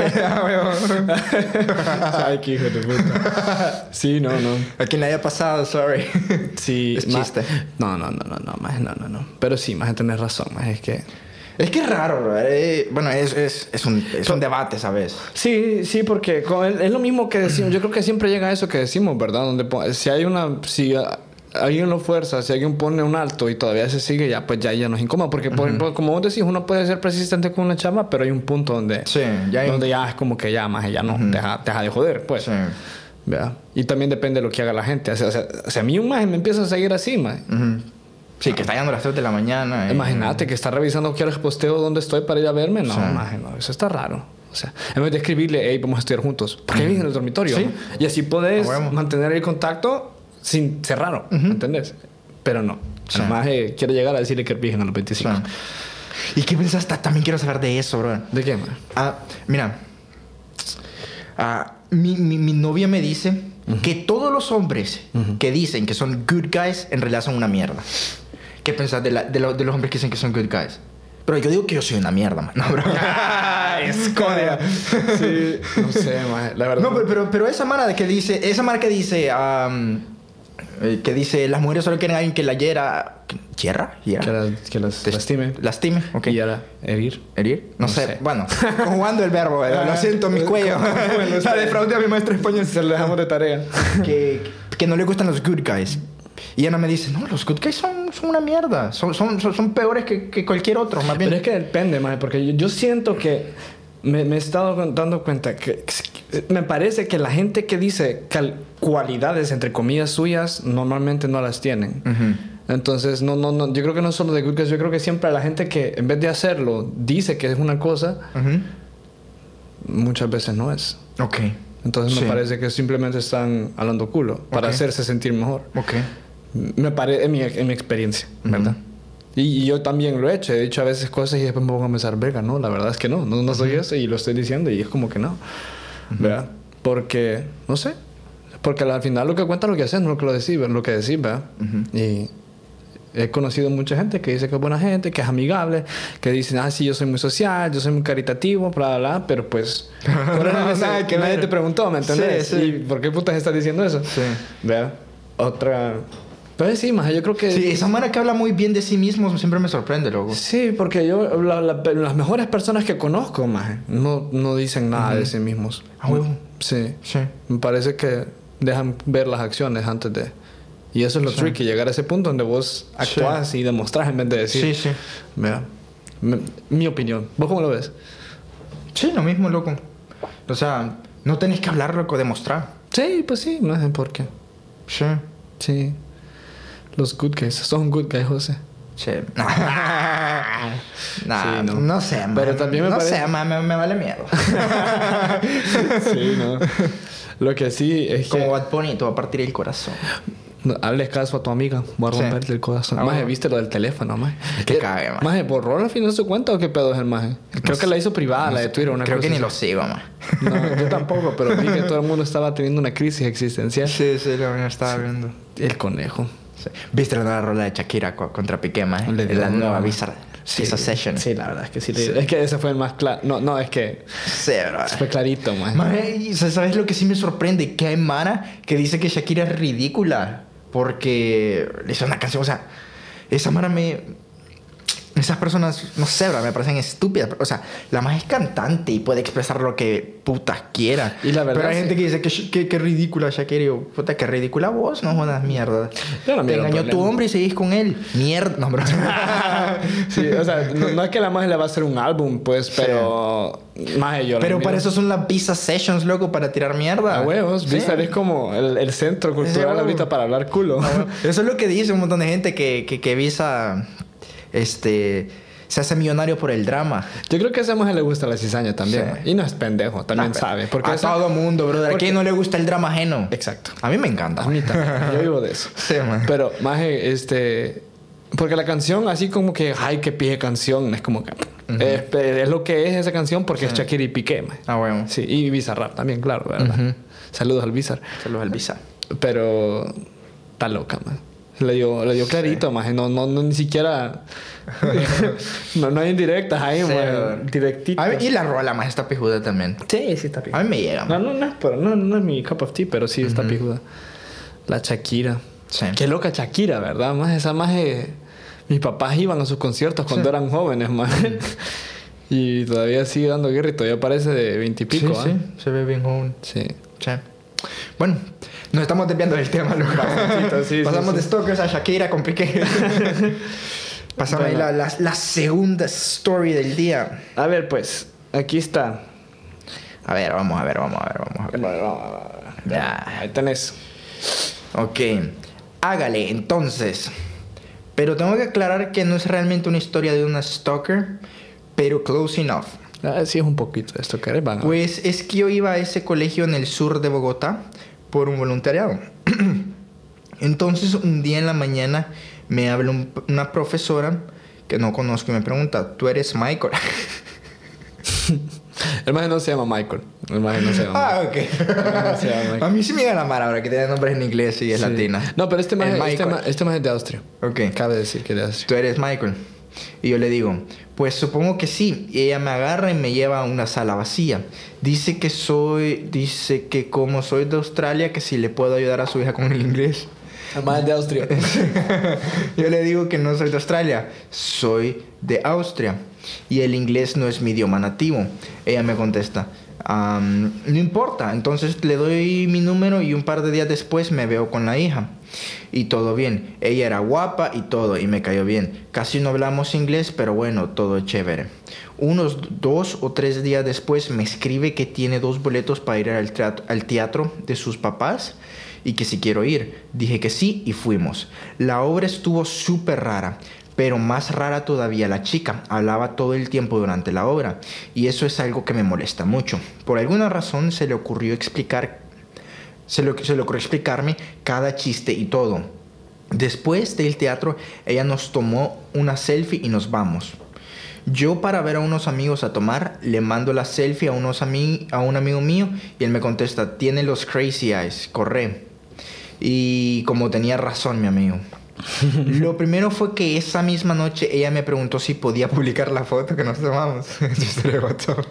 Ay, qué hijo de puta. Sí, no, no. A quien le haya pasado, sorry. Sí, Es ma- chiste. No, no, no, no, no, maje, no, no, no. Pero sí, más tenés razón, más es que... Es que es raro, bro. Eh, bueno, es, es, es, un, es un debate, ¿sabes? Sí, sí, porque con el- es lo mismo que decimos. Yo creo que siempre llega a eso que decimos, ¿verdad? Donde po- si hay una... Si a- alguien lo fuerza, si alguien pone un alto y todavía se sigue, ya pues ya, ya nos incómodo. Porque, por ejemplo, como vos decís, uno puede ser persistente con una chava, pero hay un punto donde... Sí, ya hay- Donde ya es como que ya, más ya no, deja, deja de joder, pues. Sí. ¿Verdad? Y también depende de lo que haga la gente. O sea, o sea, si a mí un maje me empieza a seguir así, maje. Ujú. Sí, que está llegando a las tres de la mañana. eh. Imagínate que está revisando qué posteo dónde estoy para ir a verme. No, Sí. maje, no, eso está raro. O sea, en vez de escribirle, hey, vamos a estudiar juntos. Porque vives en el dormitorio. Sí. ¿no? Y así podés A huevo. mantener el contacto sin ser raro. ¿Entendés? Pero no. Sí. El maje quiere llegar a decirle que es virgen a los veinticinco. Sí. ¿Y qué piensas? Ta- También quiero saber de eso, bro. ¿De qué, maje? Ah, mira. Ah, mi, mi, mi novia me dice que todos los hombres que dicen que son good guys en realidad son una mierda. ¿Qué piensas de, la- de, lo- de los hombres que dicen que son good guys? Pero yo digo que yo soy una mierda, man. No, bro. Escoria. Sí, no sé, maje. La verdad. No, pero, pero, pero esa mara de que dice, esa mara que dice, am, eh, que dice, las mujeres solo quieren a alguien que la hiera, ¿hierra? ¿Hiera? Que, las- que las Te- lastime. Lastime, ok. Y ahora, herir. ¿Herir? No, No sé. sé. Bueno, conjugando el verbo, eh, lo siento, mi cuello. La defraudé a mi maestro español. Se lo dejamos de tarea. que, que no le gustan los good guys. Y Ana me dice, no, los good guys son, son una mierda. Son, son, son, son peores que, que cualquier otro, más bien. Pero es que depende, maje, porque yo, yo siento que me, me he estado dando cuenta que, que me parece que la gente que dice cal- cualidades entre comillas suyas normalmente no las tienen. Ujú. Entonces, no, no, no, yo creo que no solo de good guys, yo creo que siempre la gente que en vez de hacerlo dice que es una cosa, Ujú. muchas veces no es. Ok. Entonces Sí. me parece que simplemente están hablando culo para Ok. hacerse sentir mejor. Ok. Me parece, en mi, en mi experiencia, ¿verdad? Y, y yo también lo he hecho. He dicho a veces cosas y después me pongo a pensar, verga, no, la verdad es que no. No, no soy eso y lo estoy diciendo y es como que no. ¿Verdad? Porque, no sé. Porque al final lo que cuenta es lo que haces, no lo que lo decís, lo que decís, ¿verdad? Y he conocido mucha gente que dice que es buena gente, que es amigable, que dicen, ah, sí, yo soy muy social, yo soy muy caritativo, bla, bla, bla, pero pues... por eso No, no sé, nada que nadie ver. te preguntó, ¿me entendés? Sí, sí. ¿Y por qué putas estás diciendo eso? Sí. ¿Verdad? Otra... Pero sí, más yo creo que... Sí, esa manera que habla muy bien de sí mismo siempre me sorprende, loco. Sí, porque yo, la- la- las mejores personas que conozco, más no, no dicen nada de sí mismos. Ah, huevo. Sí. Sí. Me parece que dejan ver las acciones antes de... Y eso es lo Sí. tricky, llegar a ese punto donde vos actuás y demostrás en vez de decir... Sí, sí. Mira, me- mi opinión. ¿Vos cómo lo ves? Sí, lo mismo, loco. O sea, no tenés que hablar, loco, demostrar. Sí, pues sí, no sé por qué. Sí. Sí. Los good guys. Son good guys, José. Sí. Nah, Sí, no. no. sé, man. Pero también me no parece- sé, man, me, me vale miedo. Sí, no. Lo que sí es que... Como Bad Bunny, te va a partir el corazón. No, hazle caso a tu amiga. Voy a Sí. romperte el corazón. Ah, Maje, bueno. ¿viste lo del teléfono, maje? Que Eh, cague, maje. Maje, ¿borró al final su cuenta o qué pedo es el maje? Creo que la hizo privada, la de Twitter, una Creo cosa que ni así. lo sigo, man. No, yo tampoco, pero vi que todo el mundo estaba teniendo una crisis existencial. Sí, sí, lo estaba viendo. El conejo. Sí. ¿Viste la nueva rola de Shakira co- contra Piqué, man? Le dio La una- nueva Visa, Visa Session. Sí, la verdad es que sí. Sí. Es que ese fue el más claro. No, no, es que Sí, bro. fue clarito, maje. Maje, y ¿sabes lo que sí me sorprende? Que hay Mara que dice que Shakira es ridícula porque le hizo una canción. O sea, esa Mara me... Esas personas, no sé, bro, me parecen estúpidas. O sea, la más es cantante y puede expresar lo que putas quiera. Y la verdad Pero hay sí. gente que dice que, que, que ridícula Shakira. Y yo, puta, que ridícula vos, no jodas mierda. Yo no Te miro engañó tu problema. hombre y seguís con él. Mierda. No, bro. Sí, o sea, no, no es que la maje le va a hacer un álbum, pues, pero... Maje, yo la Pero miro. para eso son las Visa Sessions, loco, para tirar mierda. A huevos, Sí. Visa es como el, el centro cultural huevo. ahorita para hablar culo. Eso es lo que dice un montón de gente que, que, que Visa este, se hace millonario por el drama. Yo creo que a esa mujer le gusta la cizaña también. Sí. Y no es pendejo, también No, sabe. Porque a esa- todo mundo, brother. ¿A porque- quién no le gusta el drama ajeno? Exacto. A mí me encanta. A mí también. Yo vivo de eso. Sí, man. Pero, maje, este... Porque la canción, así como que... Ay, qué pije canción. Es como que... es, es lo que es esa canción porque es Shakira y Piqué, maje. Ah, bueno. Sí, y Bizarrap también, claro, ¿verdad? Ujú. Saludos al Bizar. Saludos al Visa. Pero... Está loca, man. Le dio, le dio clarito, maje. No, no, no, ni siquiera... no, no hay indirectas ahí, Sí, maje. brother. Directito. A ver, y la rola más está pijuda también. Sí, sí está pijuda. A mí me llega, No, man. no, no, pero no, no es mi cup of tea, pero sí está pijuda. La Shakira. Sí. Qué loca Shakira, ¿verdad? Más esa más mis papás iban a sus conciertos cuando eran jóvenes, más. Y todavía sigue dando guerra y todavía parece de veintipico, sí, sí, se ve bien joven. Sí. Sí. Bueno, nos estamos desviando del tema, loco. Bastantito, sí, Pasamos sí, de sí. Stalkers a Shakira con Piqué. Pasamos Bueno. ahí la, la, la segunda story del día. A ver, pues, aquí está. A ver, vamos a ver, vamos a ver, vamos a ver. Bueno, vamos, vamos, vamos. Ya. Ahí tenés. Ok, hágale entonces. Pero tengo que aclarar que no es realmente una historia de una stalker, pero close enough. Ah, sí, es un poquito esto que van a ver. Pues es que yo iba a ese colegio en el sur de Bogotá por un voluntariado. Entonces un día en la mañana me habla un- una profesora que no conozco y me pregunta, ¿tú eres Michael? El maje no se llama Michael. El maje no se llama Ah, Michael. ok. No se llama Michael. A mí sí me gana mar ahora que tiene nombres en inglés y es Sí. latina. No, pero este El maje, este, Michael. ma- este maje es de Austria. Ok. Cabe decir que es de Austria. ¿Tú eres Michael? Y yo le digo, pues supongo que sí. Y ella me agarra y me lleva a una sala vacía. Dice que soy, dice que como soy de Australia, que si le puedo ayudar a su hija con el inglés. El maje es de Austria. Yo le digo que no soy de Australia, soy de Austria. Y el inglés no es mi idioma nativo. Ella me contesta, "Am, no importa". Entonces le doy mi número y un par de días después me veo con la hija. Y todo bien. Ella era guapa y todo, y me cayó bien. Casi no hablamos inglés, pero bueno, todo chévere. Unos dos o tres días después me escribe que tiene dos boletos para ir al teatro, al teatro de sus papás y que si quiero ir. Dije que sí y fuimos. La obra estuvo súper rara, pero más rara todavía la chica. Hablaba todo el tiempo durante la obra y eso es algo que me molesta mucho. Por alguna razón se le ocurrió explicar Se le, se le ocurrió explicarme cada chiste y todo. Después del teatro, ella nos tomó una selfie y nos vamos. Yo, para ver a unos amigos a tomar, le mando la selfie a, unos ami- a un amigo mío y él me contesta, tiene los crazy eyes, corre. Y como tenía razón mi amigo. Lo primero fue que esa misma noche ella me preguntó si podía publicar la foto que nos tomamos. Yo se le WhatsApp.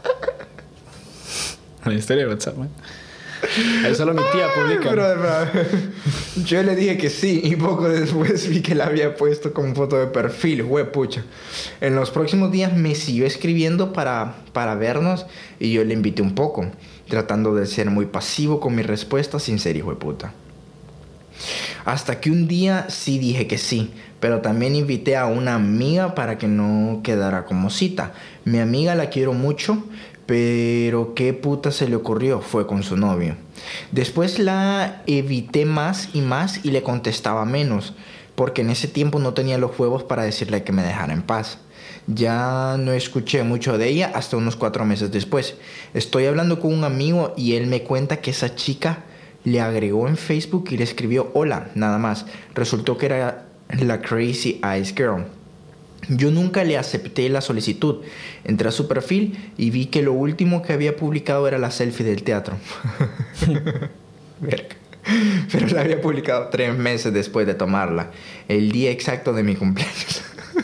La historia de WhatsApp, man. Ahí solo mi tía publica. Brother, brother. Yo le dije que sí y poco después vi que la había puesto como foto de perfil, huepucha. En los próximos días me siguió escribiendo para, para vernos y yo le invité un poco, tratando de ser muy pasivo con mi respuesta sin ser hijo de puta. Hasta que un día sí dije que sí, pero también invité a una amiga para que no quedara como cita. Mi amiga la quiero mucho, pero qué puta se le ocurrió, fue con su novio. Después la evité más y más y le contestaba menos, porque en ese tiempo no tenía los huevos para decirle que me dejara en paz. Ya no escuché mucho de ella hasta unos cuatro meses después. Estoy hablando con un amigo y él me cuenta que esa chica le agregó en Facebook y le escribió hola, nada más. Resultó que era la Crazy Eyes Girl. Yo nunca le acepté la solicitud. Entré a su perfil y vi que lo último que había publicado era la selfie del teatro. Verga. Pero la había publicado tres meses después de tomarla, el día exacto de mi cumpleaños.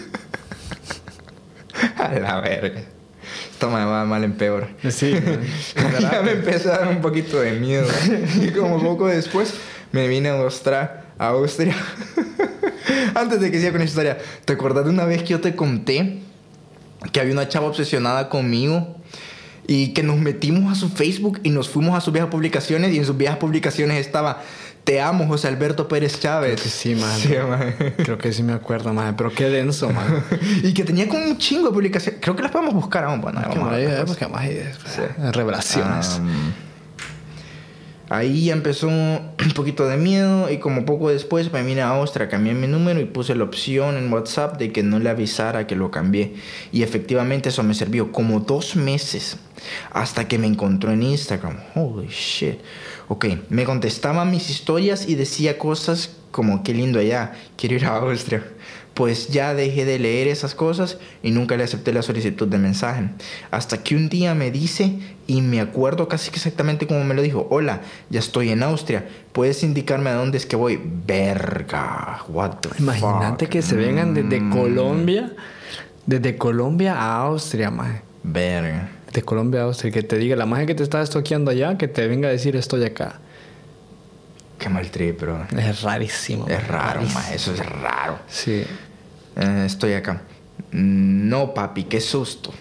A la verga. Esto me va mal en peor. Sí, man. Ya me empezó a dar un poquito de miedo. Y como poco después me vine a mostrar a Austria. Antes de que siga con la historia, ¿te acuerdas de una vez que yo te conté que había una chava obsesionada conmigo y que nos metimos a su Facebook y nos fuimos a sus viejas publicaciones y en sus viejas publicaciones estaba te amo, José Alberto Pérez Chávez? Creo que sí, man. Sí, man. Creo que sí me acuerdo, man. Pero qué denso, man. Y que tenía como un chingo de publicaciones. Creo que las podemos buscar aún. Bueno, Qué vamos a más, ver. eh, porque más hay revelaciones. Um, Ahí ya empezó un poquito de miedo y como poco después me vine a Austria, cambié mi número y puse la opción en WhatsApp de que no le avisara que lo cambié. Y efectivamente eso me sirvió como dos meses hasta que me encontró en Instagram. Holy shit. Ok, me contestaba mis historias y decía cosas como qué lindo allá, quiero ir a Austria. Pues ya dejé de leer esas cosas y nunca le acepté la solicitud de mensaje. Hasta que un día me dice, y me acuerdo casi exactamente como me lo dijo: hola, ya estoy en Austria, ¿puedes indicarme a dónde es que voy? Verga, what the Imagínate fuck? que se vengan desde Mm. Colombia, desde Colombia a Austria, maje. Verga. De Colombia a Austria, que te diga la maje que te está estoqueando allá, que te venga a decir estoy acá. Qué mal trip, bro. Es rarísimo. Es raro, rarísimo. ma, eso es raro. Sí. Eh, estoy acá. No, papi, qué susto.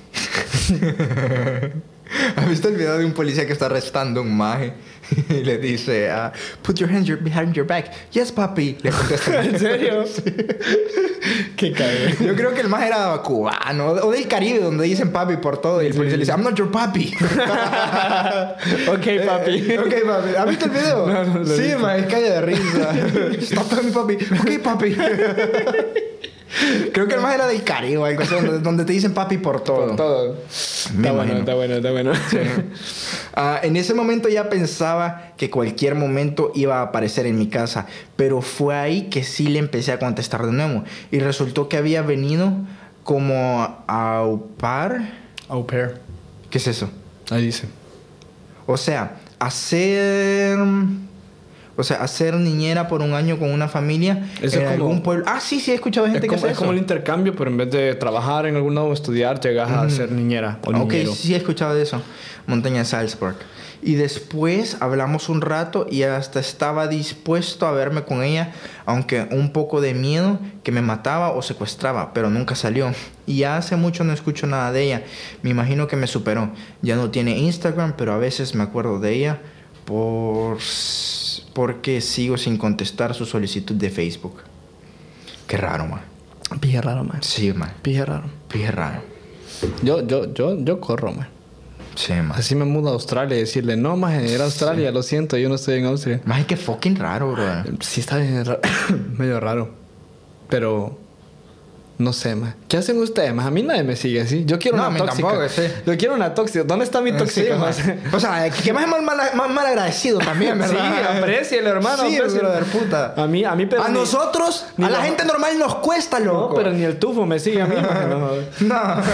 ¿Has visto el video de un policía que está arrestando a un maje? Y le dice, uh, put your hands your, behind your back. Yes, papi. Le contesta. ¿En serio? Sí. Qué cague. Yo creo que el maje era cubano o del Caribe, donde dicen papi por todo. Y el policía le dice, I'm not your papi. Ok, papi. Eh, ok, papi. ¿Has visto el video? No, no lo he sí, visto. maje, calle de risa. Stop talking, papi. Ok, papi. Creo que el más era del Caribe o algo así, donde, donde te dicen papi por todo. Por todo. Me Está bueno, imagino. está bueno, está bueno. Sí. Ah, en ese momento ya pensaba que cualquier momento iba a aparecer en mi casa, pero fue ahí que sí le empecé a contestar de nuevo. Y resultó que había venido como au pair. Au pair. ¿Qué es eso? Ahí dice. O sea, hacer... O sea, hacer niñera por un año con una familia Eso en es como- algún pueblo. Ah, sí, sí, he escuchado gente Es que como, hace es eso. como el intercambio, pero en vez de trabajar en algún lado o estudiar, llegas a ser niñera o Ok, niñero. sí he escuchado de eso. Montaña de Salzburg. Y después hablamos un rato y hasta estaba dispuesto a verme con ella, aunque un poco de miedo que me mataba o secuestraba, pero nunca salió. Y ya hace mucho no escucho nada de ella. Me imagino que me superó. Ya no tiene Instagram, pero a veces me acuerdo de ella por... porque sigo sin contestar su solicitud de Facebook. Qué raro, man. Pije raro, man. Sí, man. Pije raro. Qué raro. Yo, yo, yo, yo corro, man. Sí, man. Así me mudo a Australia y decirle, no, más en Australia, lo siento, yo no estoy en Austria. Más que fucking raro, bro. Sí, está bien raro. medio raro. Pero no sé, más. ¿Qué hacen ustedes, más? A mí nadie me sigue así. Yo quiero No, a una mí tóxica. tampoco, sí. Yo quiero una tóxica. ¿Dónde está mi tóxica, Sí, más? man. O sea, que más mal, mal, mal, mal agradecido también, Sí, ¿verdad? apréciale, hermano. Sí, apréciale. brother, puta. A mí, a mí, pero a ni- nosotros, ni a la la- gente normal nos cuesta, loco. No, pero ni el tufo me sigue a mí, maje, no jodas. No.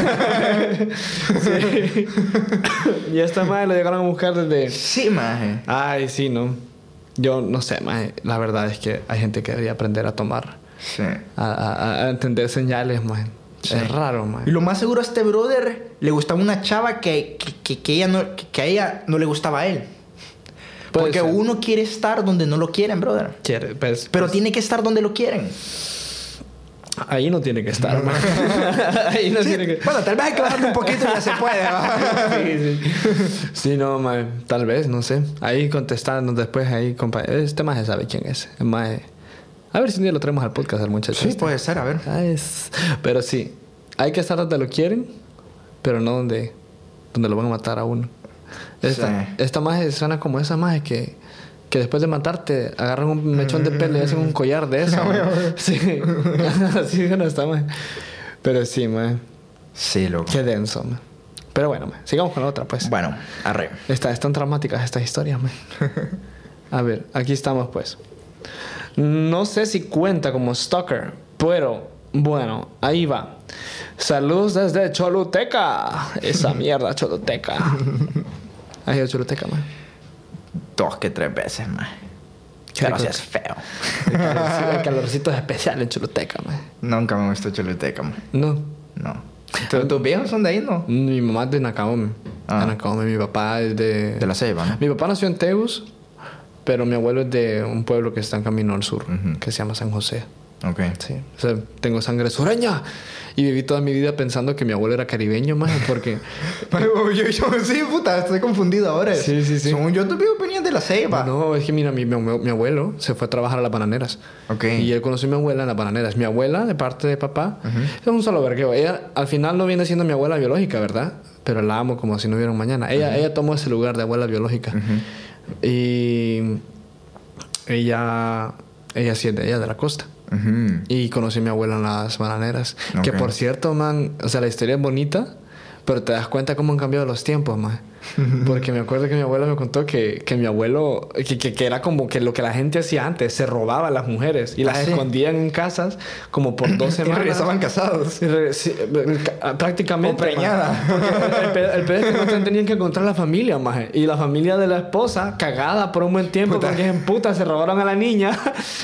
Sí. Y esta madre lo llegaron a buscar desde... Sí, maje. Ay, sí, no. Yo no sé, maje. La verdad es que hay gente que debería aprender a tomar. Sí. A, a- a entender señales, maje. Sí. Es raro, Y maje. lo más seguro a este brother le gustaba una chava que, que, que, que ella no, que, que a ella no le gustaba a él. Puede Porque ser. uno quiere estar donde no lo quieren, brother. Quiere, pues, Pero pues, tiene que estar donde lo quieren. ahí no tiene que estar, maje. Ahí no Sí, tiene que... Bueno, tal vez hay que bajarle un poquito y ya se puede, ¿va? Sí, sí. Sí, no, maje. Tal vez, no sé. Ahí contestando después, ahí, compa... Este maje sabe quién es. El maje... A ver si un día lo traemos al podcast al muchacho. Sí, este. puede ser, a ver. Ah, es- Pero sí, hay que estar donde lo quieren, pero no donde, donde lo van a matar a uno. Esta, Sí. esta maje suena como esa maje que, que después de matarte agarran un mechón de pelo y hacen un collar de eso. maje. Sí, así suena esta maje. Pero sí, maje. Sí, loco. Qué denso, maje. Pero bueno, maje, sigamos con la otra, pues. Bueno, arre. Está, están dramáticas estas historias, maje. A ver, aquí estamos, pues. No sé si cuenta como stalker, pero bueno, ahí va. Saludos desde Choluteca. Esa mierda, Choluteca. ¿Has ido a Choluteca, man? Dos que tres veces, más. Qué Pero sí rico. es feo. El calorcito, el calorcito es especial en Choluteca, man. Nunca me gustó Choluteca, man. No. No. ¿Tu- ¿Tus viejos son de ahí, no? Mi mamá es de Nacaome. Ah. De Nacaome. Mi papá es de... De la Ceiba, ¿no? Mi papá nació en Tegus, pero mi abuelo es de un pueblo que está en camino al sur, Ujú. que se llama San José. Ok. Sí, o sea, tengo sangre sureña. Y viví toda mi vida pensando que mi abuelo era caribeño, más porque... Pero yo, yo, sí, puta, estoy confundido ahora. Sí, sí, sí. Según yo, tus viejos venían de la Ceiba. No, es que mira, mi, mi, mi abuelo se fue a trabajar a las bananeras. Ok. Y él conoció a mi abuela en las bananeras. Mi abuela, de parte de papá, es un solo vergueo. Ella, al final, no viene siendo mi abuela biológica, ¿verdad? Pero la amo como si no hubiera un mañana. Ella, ella tomó ese lugar de abuela biológica. Y ella, ella sí es de ella, de la costa. Ujú. Y conocí a mi abuela en las bananeras. Ok. Que por cierto, man, o sea, la historia es bonita, pero te das cuenta cómo han cambiado los tiempos, man. Porque me acuerdo que mi abuelo me contó que, que mi abuelo, que, que, que era como que lo que la gente hacía antes, se robaba a las mujeres y las ¿Ah, sí? escondían en casas como por dos Y semanas. regresaban casados. Y re- sí, ca- prácticamente. O preñada. maje. Porque el, pe- el peor es que no te- tenían que encontrar la familia, maje. Y la familia de la esposa, cagada por un buen tiempo, Puta. porque en puta se robaron a la niña.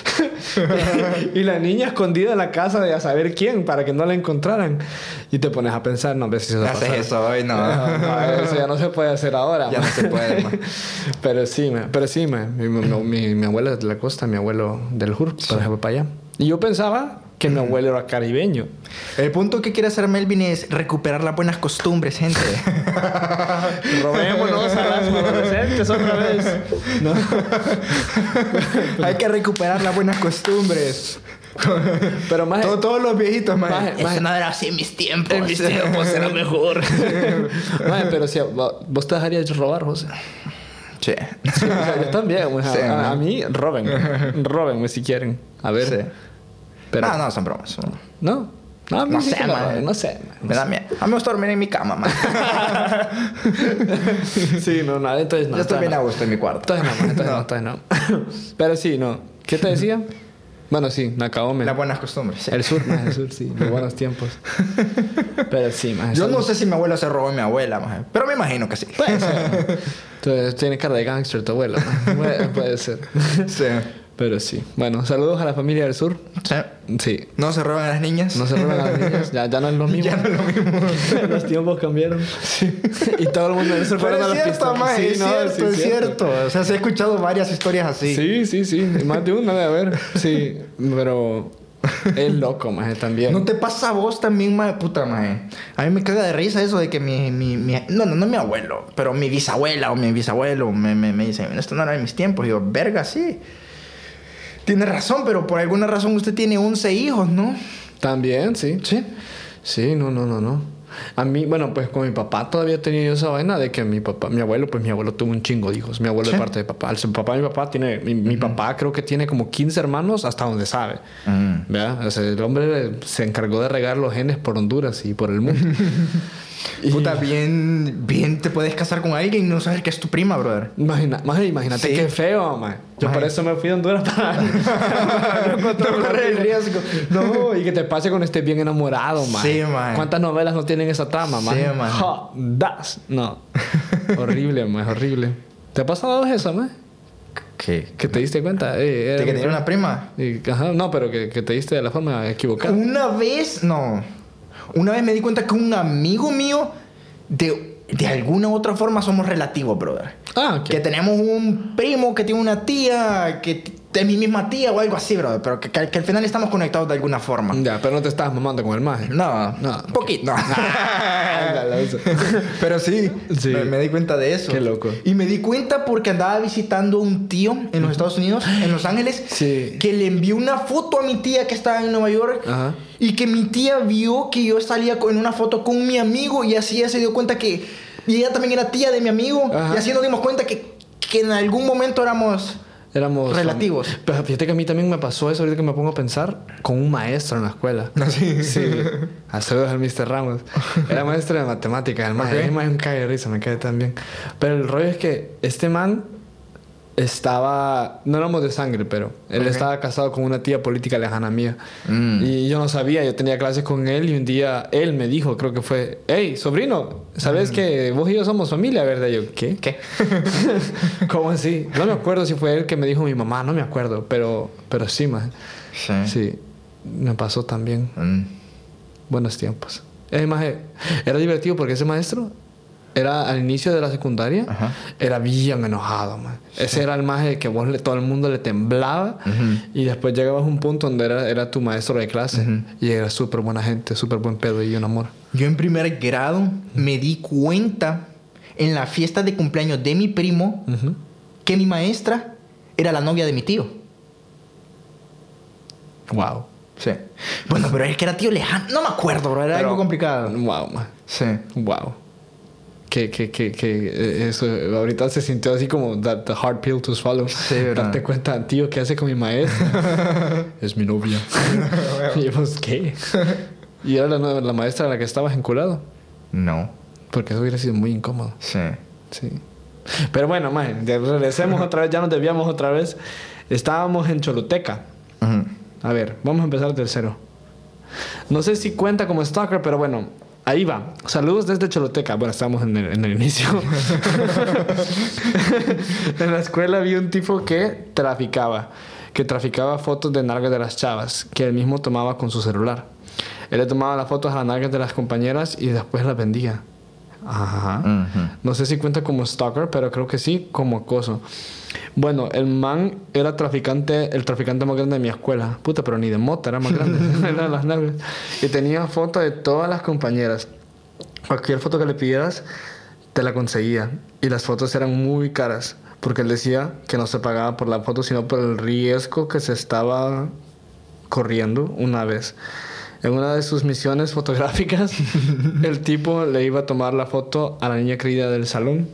Y la niña escondida en la casa de a saber quién, para que no la encontraran. Y te pones a pensar, no, hombre, si eso va a Haces pasar. eso hoy, no. No, no, eso ya no se puede hacer ahora. Ya ma. no se puede, ma. Pero sí, ma. Pero sí, ma. Mi, mi, mi, mi abuela es de la costa, mi abuelo del J U R, por ejemplo, para allá. Y yo pensaba que mi abuelo era caribeño. El punto que quiere hacer Melvin es recuperar las buenas costumbres, gente. Robémonos a las adolescentes otra vez. ¿No? Hay que recuperar las buenas costumbres. Pero más... Todo- todos los viejitos, man. Maje, maje. Eso no era así en mis tiempos. En mis tiempos era mejor. Maje, pero si vos te dejarías robar, José. Sí. Sí, o sea, yo también. O sea, Sí, a, man. a mí, roben. Róbenme si quieren. A ver. Sí. Pero, No, no, son bromas. son bromas. ¿No? No, a mí No sí sé, que me man. roben, No sé. man. Me da miedo. A mí me gusta dormir en mi cama, man. Sí, no, nada. Entonces no. Yo estoy entonces bien no. a gusto en mi cuarto. Entonces no, man, entonces no, entonces no. Pero sí, no. ¿Qué te decía? Bueno, sí, Nacaome. Las buenas costumbres. sí. El sur, más el sur, sí. Los buenos tiempos. Pero sí, más. Yo no sé si mi abuelo se robó a mi abuela, man. Pero me imagino que sí. Puede ser. Entonces, tiene cara de gángster tu abuelo. man. Puede, puede ser. Sí. Pero sí. Bueno, saludos a la familia del sur. Sí. Sí. No se roban a las niñas. No se roban a las niñas. Ya, ya no es lo mismo. Ya no es lo mismo. Los tiempos cambiaron. Y todo el mundo del sur Pero fueron a es las cierto, pistas. man. Sí, es no, cierto, sí, es cierto. O sea, se he escuchado varias historias así. Sí, sí, sí. Más de una de haber. Sí. Pero es loco, más también. ¿No te pasa a vos también, mae? Puta, mae. A mí me caga de risa eso de que mi... mi, mi no, no, no mi abuelo, pero mi bisabuela o mi bisabuelo me, me, me dice, esto no era de mis tiempos. Y yo, verga, sí. Tiene razón, pero por alguna razón usted tiene once hijos, ¿no? También, sí. Sí. Sí, no, no, no, no. A mí, bueno, pues con mi papá todavía tenía yo esa vaina de que mi papá, mi abuelo, pues mi abuelo tuvo un chingo de hijos. Mi abuelo ¿Sí? de parte de papá. El papá de mi papá tiene, mi, mi papá creo que tiene como quince hermanos hasta donde sabe. Mm. ¿Verdad? O sea, el hombre se encargó de regar los genes por Honduras y por el mundo. Y- Puta, bien, bien te puedes casar con alguien y no saber que es tu prima, brother. Imagina, maje, imagínate Sí. qué feo, man. Yo Maje. por eso me fui a Honduras para no correr el riesgo. No, y que te pase cuando estés bien enamorado, man. Sí, man. ¿Cuántas novelas no tienen esa trama, man? Sí, man. Jodas. No. Horrible, man, horrible. ¿Te ha pasado eso, man? ¿Qué? ¿Que te diste cuenta? Eh, era ¿De que mi tenía prima. una prima? Y- ajá, no, pero que, que te diste de la forma equivocada. Una vez, no. Una vez me di cuenta que un amigo mío, de, de alguna u otra forma, somos relativos, brother. Ah, ok. Que tenemos un primo que tiene una tía, que t- es mi misma tía o algo así, brother. Pero que, que, que al final estamos conectados de alguna forma. Ya, pero no te estabas mamando con el maje. No, No, un poquito. Ándale, eso. Pero sí, Sí. Me, me di cuenta de eso. Qué loco. Y me di cuenta porque andaba visitando a un tío en los Estados Unidos, en Los Ángeles, Sí. que le envió una foto a mi tía que estaba en Nueva York. Ajá. Y que mi tía vio que yo salía con- en una foto con mi amigo y así ella se dio cuenta que... Y ella también era tía de mi amigo. Ajá. Y así nos dimos cuenta que, que en algún momento éramos... Éramos Relativos. Pero fíjate que a mí también me pasó eso ahorita que me pongo a pensar con un maestro en la escuela. Sí. Sí. A saludos al mister Ramos. Era maestro de matemáticas. El maestro Ok. el maestro me cae de risa, me cae tan bien. Pero el rollo es que este man estaba... No éramos de sangre, pero él Ok. estaba casado con una tía política lejana mía. Mm. Y yo no sabía, yo tenía clases con él y un día él me dijo, creo que fue, hey, sobrino, ¿sabes que vos y yo somos familia, verdad? Y yo, ¿qué? ¿Qué? ¿Cómo así? No me acuerdo si fue él que me dijo mi mamá, no me acuerdo, pero, pero sí, man. Sí. Sí, me pasó también. Mm. Buenos tiempos. Es más, eh, era divertido porque ese maestro era al inicio de la secundaria, Ajá. era bien enojado, man. Ese era el maestro que vos le, todo el mundo le temblaba Ujú. y después llegabas a un punto donde era, era tu maestro de clase Ujú. y era súper buena gente, súper buen pedo y un amor. Yo en primer grado me di cuenta en la fiesta de cumpleaños de mi primo Ujú. que mi maestra era la novia de mi tío. Wow. Sí. Bueno, pero es que era tío lejano. No me acuerdo, bro. Era Pero- algo complicado. Wow, man. Sí. Wow. Que, que, que, que eso ahorita se sintió así como that, the hard pill to swallow. Sí, ¿verdad? Darte cuenta, tío, ¿qué hace con mi maestra? Es mi novia. Y vos, ¿qué? ¿Y era la, la maestra a la que estabas enculado? No. Porque eso hubiera sido muy incómodo. Sí. Sí. Pero bueno, maje, regresemos otra vez, ya nos desviamos otra vez. Estábamos en Choluteca. Uh-huh. A ver, vamos a empezar del cero. No sé si cuenta como stalker, pero bueno, ahí va. Saludos desde Choluteca. Bueno, estábamos en el, en el inicio. En la escuela había un tipo que traficaba. Que traficaba fotos de nalgas de las chavas. Que él mismo tomaba con su celular. Él le tomaba las fotos a las nalgas de las compañeras y después las vendía. Ajá. Uh-huh. No sé si cuenta como stalker, pero creo que sí, como acoso. Bueno, el man era traficante, el traficante más grande de mi escuela. Puta, pero ni de mota, era más grande. Era las nalgas. Y tenía fotos de todas las compañeras. Cualquier foto que le pidieras, te la conseguía. Y las fotos eran muy caras. Porque él decía que no se pagaba por la foto, sino por el riesgo que se estaba corriendo una vez. En una de sus misiones fotográficas, el tipo le iba a tomar la foto a la niña querida del salón.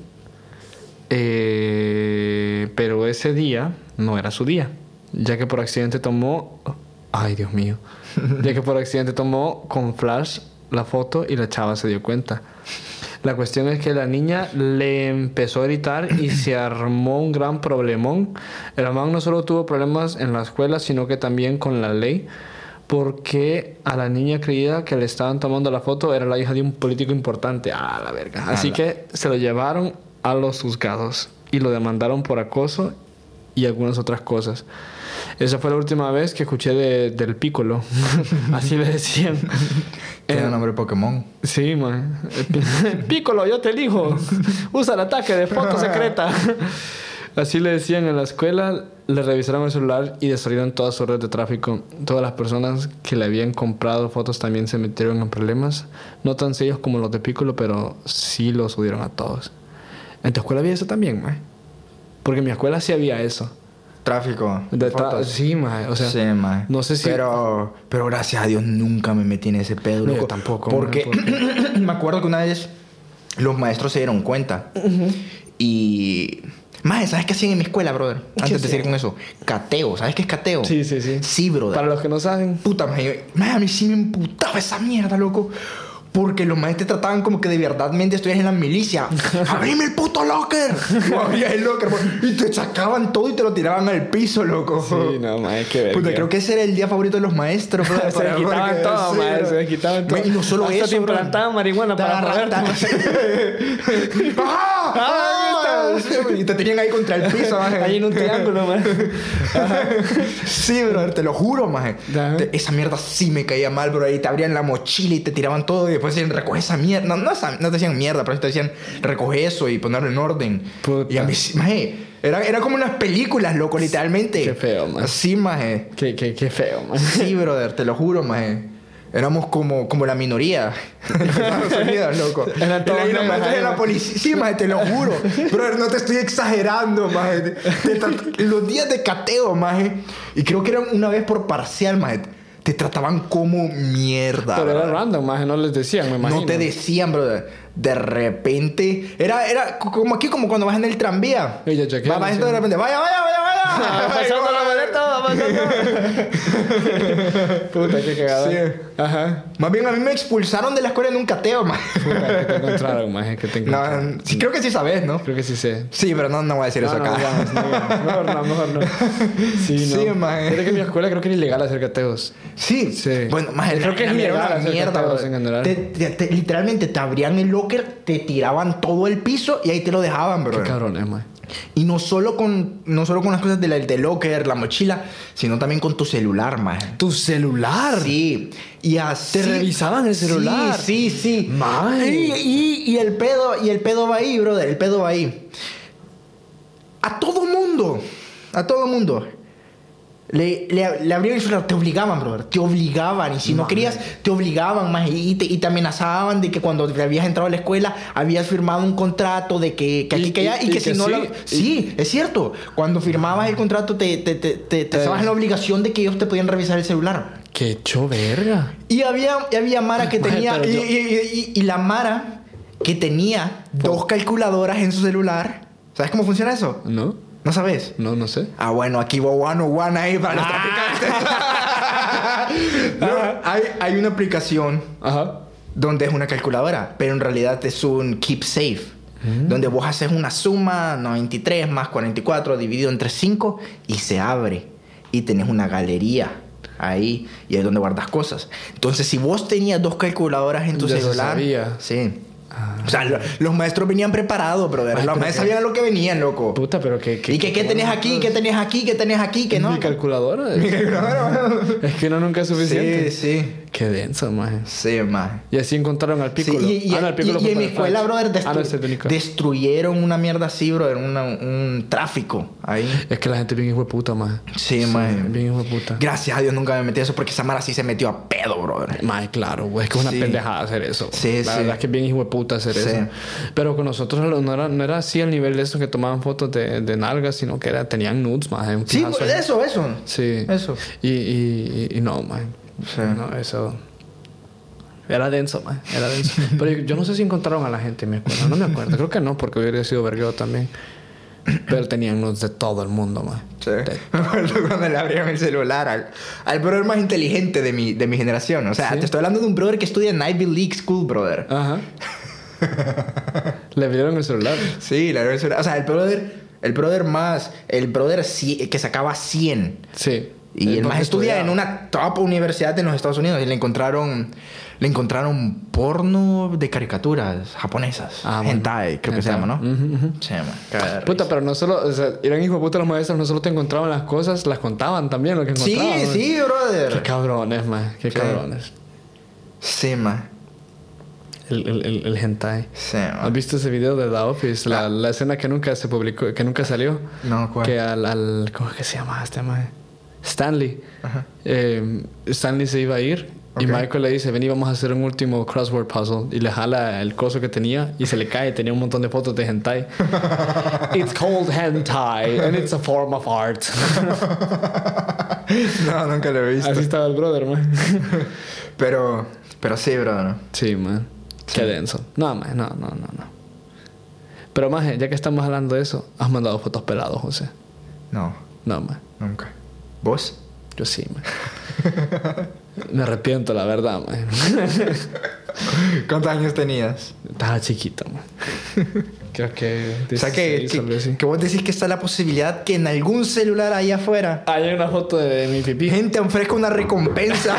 Eh, pero ese día no era su día, ya que por accidente tomó... Ay, Dios mío. Ya que por accidente tomó con flash la foto y la chava se dio cuenta. La cuestión es que la niña le empezó a gritar y se armó un gran problemón. El man no solo tuvo problemas en la escuela, sino que también con la ley. Porque a la niña creída que le estaban tomando la foto era la hija de un político importante. ¡Ah, la verga! Así que se lo llevaron a los juzgados y lo demandaron por acoso y algunas otras cosas. Esa fue la última vez que escuché de, del Piccolo. Así le decían. Tiene eh, nombre Pokémon. Sí, man. Piccolo, yo te elijo. Usa el ataque de foto secreta. Así le decían en la escuela. Le revisaron el celular y destruyeron toda su red de tráfico. Todas las personas que le habían comprado fotos también se metieron en problemas. No tan serios como los de Piccolo, pero sí los subieron a todos. ¿En tu escuela había eso también, mae? Porque en mi escuela sí había eso. Tráfico. De tra- fotos. sí, mae. O sea, sí, mae. No sé si... Pero, pero gracias a Dios nunca me metí en ese pedo. No, loco. yo tampoco. Porque Tampoco. me acuerdo que una vez los maestros se dieron cuenta. Uh-huh. Y... Más, ¿sabes qué hacían en mi escuela, brother? Antes de seguir con eso. Cateo. ¿Sabes qué es cateo? Sí, sí, sí. Sí, brother. Para los que no saben. Puta, maje. Maje, a mí sí me emputaba esa mierda, loco. Porque los maestros te trataban como que de verdadmente estuvieras en la milicia. ¡Abrime el puto locker! No abrías el locker, bro. Y te sacaban todo y te lo tiraban al piso, loco. Sí, no, maje, qué verga. Puta, creo que ese era el día favorito de los maestros, bro. Se les quitaban todo, maje. Se les quitaban todo. Y no solo Hasta eso, te implantaban marihuana te para poder... ¡Ah! ¡Ah! Y te tenían ahí contra el piso, maje. Ahí en un triángulo, maje. Sí, bro, te lo juro, maje. Te, esa mierda sí me caía mal, bro. Ahí te abrían la mochila y te tiraban todo. Y después decían, recoge esa mierda. No, no, no te decían mierda, pero te decían, recoge eso y ponerlo en orden. Puta. Y a mí, maje, era, era como unas películas, loco, literalmente. Qué feo, maje. Sí, maje. Qué, qué, qué feo, maje. Sí, brother, te lo juro, maje. Éramos como, como la minoría en Estados Unidos, loco. Eran todos y los negros, maestros de la policía. Sí, maje, te lo juro. Brother, no te estoy exagerando, maje. Te, te, los días de cateo, maje. Y creo que eran una vez por parcial, maje. Te trataban como mierda. Pero ¿verdad? era random, maje. No les decían, me imagino. No te decían, brother. De repente... Era, era como aquí, como cuando vas en el tranvía. Ella chequea. Va, va, de repente... ¡Vaya, vaya, vaya, vaya! Pasando la maleta, pasando. Puta, qué cagada. Sí. Ajá. Más bien, a mí me expulsaron de la escuela en un cateo, maje. Puta, que te encontraron, maje. Que te encontraron. No, sí, creo que sí sabes, ¿no? Creo que sí sé. Sí, pero no, no voy a decir No, eso no, acá. digamos, no, digamos. Mejor no, mejor no. Sí, no. Sí, maje. Pero que en mi escuela creo que era ilegal hacer cateos. Sí. Sí. Bueno, maje, Creo que es era ilegal una hacer mierda, cateos bro. en general. Te, te, te, literalmente te abrían el locker, te tiraban todo el piso y ahí te lo dejaban, bro. Qué cabrón es, maje. Y no solo con no solo con las cosas del de locker, la mochila, sino también con tu celular, maje. ¿Tu celular? Sí. Y así... ¿Te revisaban el celular? Sí, sí, sí. Maje. Y, y, y el pedo, y el pedo va ahí, brother. El pedo va ahí. A todo mundo. A todo mundo. Le, le, le abrían el celular, te obligaban, brother. Te obligaban. Y si no Maje. querías, te obligaban, maje. Y te, y te amenazaban de que cuando habías entrado a la escuela habías firmado un contrato de que, que aquí, Y- que allá. Y, y- que y si que no sí, lo... y- Sí, es cierto. Cuando firmabas el contrato te, te, te, te, te estabas en la obligación de que ellos te podían revisar el celular. Qué hecho verga. Y había, y había Mara que Maje, tenía... pero Y, yo- y, y, y- y la Mara que tenía dos calculadoras en su celular. ¿Sabes cómo funciona eso? ¿No? ¿No sabes? No, no sé. Ah, bueno, aquí va one oh one ahí para los traficantes. No, hay, hay una aplicación Ajá. donde es una calculadora, pero en realidad es un keep safe. Mm. Donde vos haces una suma, noventa y tres más cuarenta y cuatro dividido entre cinco y se abre. Y tenés una galería ahí y es donde guardas cosas. Entonces, si vos tenías dos calculadoras en tu ya celular... Se sabía. Sí. Ah. O sea, lo, los maestros venían preparados, brother. Ay, los maestros que... sabían lo que venían, loco. Puta, pero que... que ¿Y que qué tenés aquí? ¿Qué tenés aquí? ¿Qué tenés aquí? ¿Qué no? Mi calculadora. Mi calculadora. Es que no nunca es suficiente. Sí, sí. Qué denso, maje. Sí, maje. Y así encontraron al Piccolo. Sí, y, y, ah, no, el Piccolo y, y en mi escuela, brother, destru- ah, no, ese es destruyeron una mierda así, brother. Una, un tráfico ahí. Es que la gente es bien hijo de puta, maje. Sí, sí maje. Bien hijo de puta. Gracias a Dios nunca me metí a eso porque esa mara sí se metió a pedo, brother. Maje, claro, güey. Es que es una sí. pendejada hacer eso. Sí, la sí. verdad es que es bien hijo de puta hacer sí. eso. Pero con nosotros no era, no era así al nivel de esos que tomaban fotos de, de nalgas, sino que era, tenían nudes, maje. Un Sí, pues, eso, eso. Sí. Eso. Y, y, y, y no, maje. Sí. No, eso... Era denso, man. Era denso. Pero yo, yo no sé si encontraron a la gente en mi escuela. No me acuerdo. Creo que no, porque hubiera sido vergueo también. Pero tenían nudes de todo el mundo, man. Sí. Me acuerdo cuando le abrieron el celular al, al brother más inteligente de mi, de mi generación. O sea, ¿sí? Te estoy hablando de un brother que estudia en Ivy League School, brother. Ajá. ¿Le abrieron el celular? Sí, le abrieron el celular. O sea, el brother... El brother más... El brother c- que sacaba cien. Sí. Y el más estudia en una top universidad en los Estados Unidos. Y le encontraron... Le encontraron porno de caricaturas japonesas. Ah, hentai, bueno. creo hentai. que se llama, ¿no? Uh-huh, uh-huh. Se llama. Cada Puta, risa. pero no solo... O sea, eran hijos de puta los maestros. No solo te encontraban las cosas, las contaban también lo que Sí, encontraban. man. sí, brother. Qué cabrones, man. Qué Sí. cabrones. Sí, man. El, el, el, el hentai. Sí, man. ¿Has visto ese video de The Office? La, Ah. la escena que nunca se publicó, que nunca salió. No, ¿cuál? Que al, al ¿cómo es que se llama este man? Stanley. Ajá. Eh, Stanley se iba a ir y Ok. Michael le dice, vení, vamos a hacer un último crossword puzzle. Y le jala el coso que tenía y se le cae. Tenía un montón de fotos de hentai. It's called hentai and it's a form of art. No, nunca lo he visto. Así estaba el brother, man. Pero... Pero sí, brother. Sí, man. Qué denso. No, man, no, no, no, no. Pero, man, ya que estamos hablando de eso, has mandado fotos pelados, José. No, No, man. nunca. ¿Vos? Yo sí, man. Me arrepiento, la verdad, man. ¿Cuántos años tenías? Estaba chiquito, man. Creo que... O sea, que, dieciséis, algo que, así. que vos decís que está la posibilidad que en algún celular allá afuera Hay una foto de mi pipí. gente ofrezca una recompensa.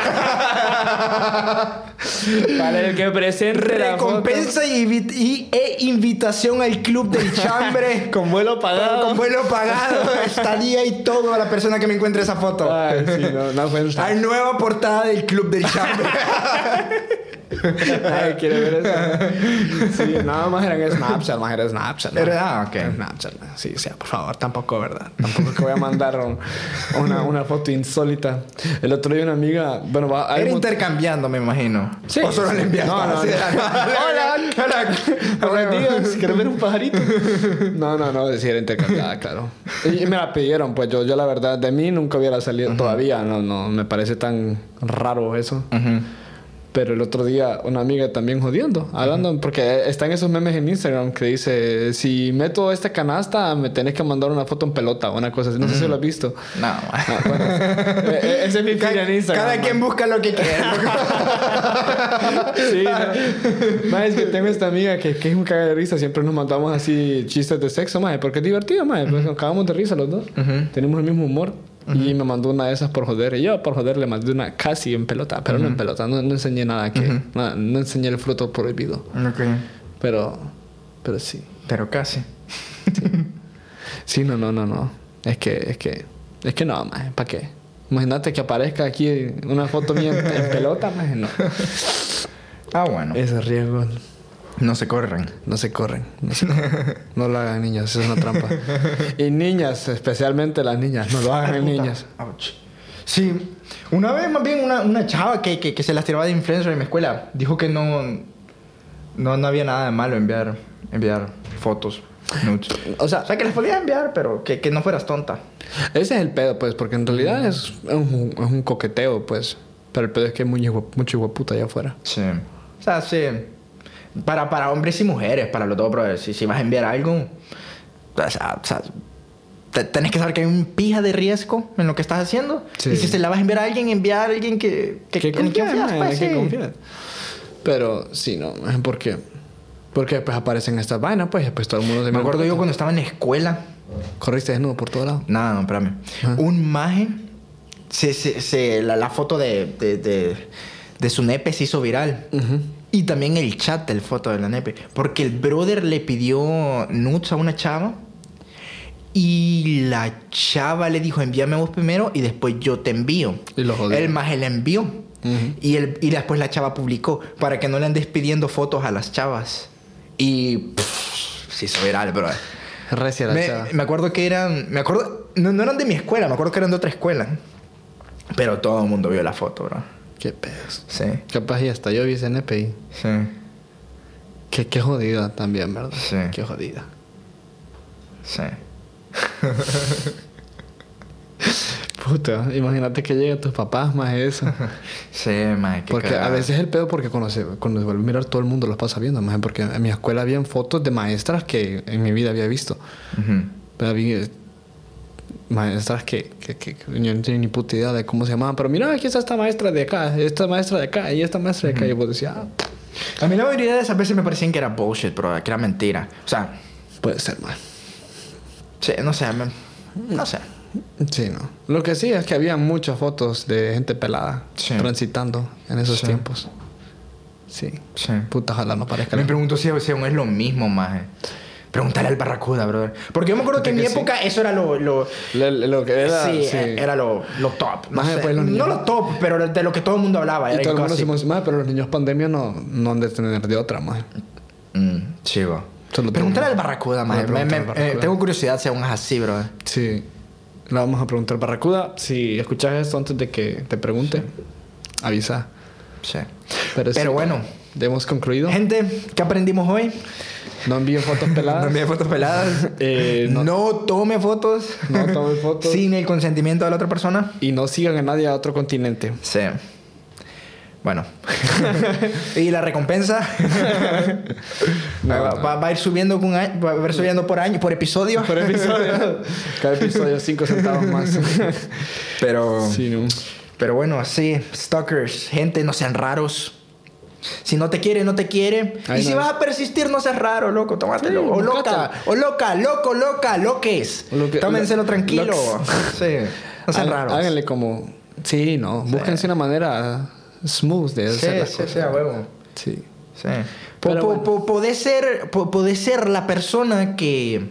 Para el que presente la foto. Recompensa y, invi- y- e invitación al club del chambre. Con vuelo pagado. Con vuelo pagado. Estadía y todo a la persona que me encuentre esa foto. Ay, sí, no, no fue Hay nueva portada del club del chambre. Ay, quiere ver eso. Sí, nada más era en Snapchat, más era Snapchat. ¿no? Era, ah, ok. En Snapchat, ¿no? Sí, o sea, por favor, tampoco, ¿verdad? Tampoco que voy a mandar un- una, una foto insólita. El otro día una amiga, bueno, va, hay Era un- intercambiando, me imagino. Sí. O solo le enviaste. No, no, así, no. Hola. Hola. Buenos días, ¿quieres ver un pajarito? No, no, no, decía era intercambiada, claro. Y me la pidieron, pues yo, yo la verdad, de mí nunca hubiera salido todavía, no, no, me parece tan raro eso. Ujú. Pero el otro día una amiga también jodiendo, hablando, porque están esos memes en Instagram que dice, si meto esta canasta, me tenés que mandar una foto en pelota o una cosa así. No sé si lo has visto. No, man. Ah, bueno, eh, eh, ese es mi feed en Instagram. Cada man. quien busca lo que quiere. Sí, no. Más es que tengo esta amiga que, que es un caga de risa. Siempre nos mandamos así chistes de sexo, más porque es divertido, más pues nos cagamos de risa los dos. Ujú. Tenemos el mismo humor. Y me mandó una de esas por joder. Y yo por joder le mandé una casi en pelota, pero no en pelota. No, no enseñé nada que... no, no enseñé el fruto prohibido. Ok. Pero... Pero sí. Pero casi. Sí, no, no, no, no. Es que... Es que... Es que no, más. ¿Para qué? Imagínate que aparezca aquí una foto mía en, en pelota, más. No. Ah, bueno. Ese riesgo... No se corren. No se corren. No, se corren. No lo hagan, niñas. Eso es una trampa. Y niñas, especialmente las niñas. No lo hagan, niñas. Ouch. Sí. Una vez más bien una, una chava que, que, que se las tiraba de influencer en mi escuela dijo que no, no, no había nada de malo enviar, enviar fotos. Nudes. O sea, O sea, que les podía enviar, pero que, que no fueras tonta. ese es el pedo, pues. Porque en realidad es un, es un coqueteo, pues. Pero el pedo es que hay muy hijo- mucho hijo de puta allá afuera. Sí. O sea, sí. Para, para hombres y mujeres, para los dos, bro. Si, si vas a enviar algo, o sea, o sea, te- tenés que saber que hay un pija de riesgo en lo que estás haciendo. Sí. Y si se la vas a enviar a alguien, enviar a alguien que, que, Que en quien confías, confías, man, pues, que sí. confías. Pero sí, no, ¿por qué? Porque después aparecen estas vainas, pues, después todo el mundo se Me acuerdo yo cuando estaba en la escuela. Corriste desnudo por todos lados. Nada, no, espérame. Ajá. Un maje, se, se, se- la, la foto de, de, de, de su nepe se hizo viral. Ujú. Y también el chat del foto de la nepe. Porque el brother le pidió nudes a una chava. Y la chava le dijo, envíame vos primero y después yo te envío. Y lo jodió. El maje le envió. Ujú. y, el, y después la chava publicó. Para que no le andes pidiendo fotos a las chavas. Y pff, se hizo viral, bro. Recia la chava. Me, me acuerdo que eran... Me acuerdo... No, no eran de mi escuela. Me acuerdo que eran de otra escuela. Pero todo el mundo vio la foto, bro. Qué pedos. Sí. Capaz y hasta yo vi ese N P I. Sí. Qué, qué jodida también, ¿verdad? Sí. Qué jodida. Sí. Puta, imagínate que lleguen tus papás más eso. Sí, mae, qué Porque a cagada. veces el pedo porque cuando se, cuando se vuelve a mirar todo el mundo lo pasa viendo, más porque en mi escuela habían fotos de maestras que en mi vida había visto. Ujú. Pero había maestras que, que, que, que yo no tenía ni puta idea de cómo se llamaban. Pero mira, aquí está esta maestra de acá, esta maestra de acá y esta maestra de acá. Y vos decías, ah, A mí la mayoría de esas veces me parecían que era bullshit, bro. Que era mentira. O sea... puede ser mal. Sí, no sé. me- No sé. Sí, no. Lo que sí es que había muchas fotos de gente pelada Sí. transitando en esos Sí. tiempos. Sí. Sí. Puta, ojalá no parezca. Me pregunto si, si aún es lo mismo, maje. Pregúntale al Barracuda, brother. Porque yo me acuerdo que en mi que sí. época eso era lo... lo Lo, lo que era. sí, sí. era lo, lo top. No, Más sé. después los niños- No lo top, pero de lo que todo el mundo hablaba. Y Era todo el el mundo se gossip. emociona, pero los niños pandemia no, no han de tener de otra, más. Mm, chivo. Solo Pregúntale tengo- al Barracuda, Voy a maje. Me- preguntar me- al Barracuda. eh, tengo curiosidad si aún es así, brother. Sí. Le vamos a preguntar Barracuda. Si escuchas esto antes de que te pregunte, avisa. Sí. Pero, sí, Pero bueno. hemos concluido. Gente, ¿qué aprendimos hoy? No envíen fotos peladas. No envíe fotos peladas. Eh, no. no- tome fotos. No tome fotos. Sin el consentimiento de la otra persona. Y no sigan a nadie a otro continente. Sí. Bueno. ¿Y la recompensa? No, va, no. va- va a ir subiendo con año- va a ir subiendo por año, por episodio. Por episodio. Cada episodio cinco centavos más. Pero, Sí, no. pero bueno, así, stalkers, gente, no sean raros. Si no te quiere, no te quiere. Ay, y si no. vas a persistir, no seas raro, loco, tómatelo. Sí, o loca, búscatelo. o loca, loco, loca, loques. Lo que- Tómenselo lo- tranquilo. lox. Sí, no sean Há- raros. Háganle como... Sí, no. Búsquense una manera smooth de hacer Sí, las sí, cosas. sí, a huevo. Sí. Sí. Po- Pero po- bueno. po- podés ser, po- podés ser la persona que...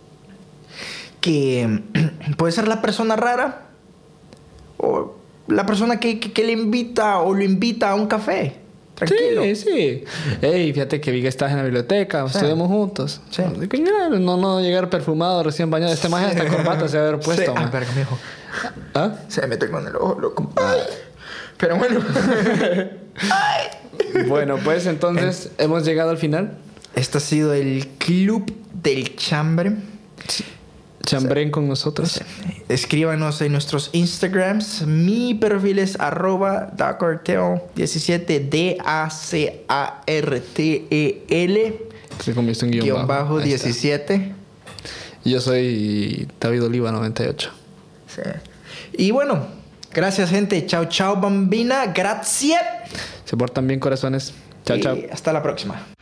Que... Puede ser la persona rara. O la persona que, que, que le invita o lo invita a un café. Tranquilo. Sí, sí. Ey, fíjate que vi que estás en la biblioteca, Sí. estudiamos juntos. Sí. No, no llegar perfumado, recién bañado. Este más hasta corbata se debe haber puesto. Sí. Ah, man. verga, mijo. ¿Ah? Se me metió con el ojo, loco. Ay. Pero bueno. Bueno, pues entonces hemos llegado al final. Este ha sido el Club del Chambre. Chambren con nosotros. Escríbanos en nuestros Instagrams. Mi perfil es arroba dacartel diecisiete, D A C A R T E L Se convierte en guión, guión bajo Ahí está. diecisiete. Y yo soy David Oliva noventa y ocho. Sí. Y bueno, gracias gente. Chao, chao, bambina. Gracias. Se portan bien, corazones. Chao, Y chao. hasta la próxima.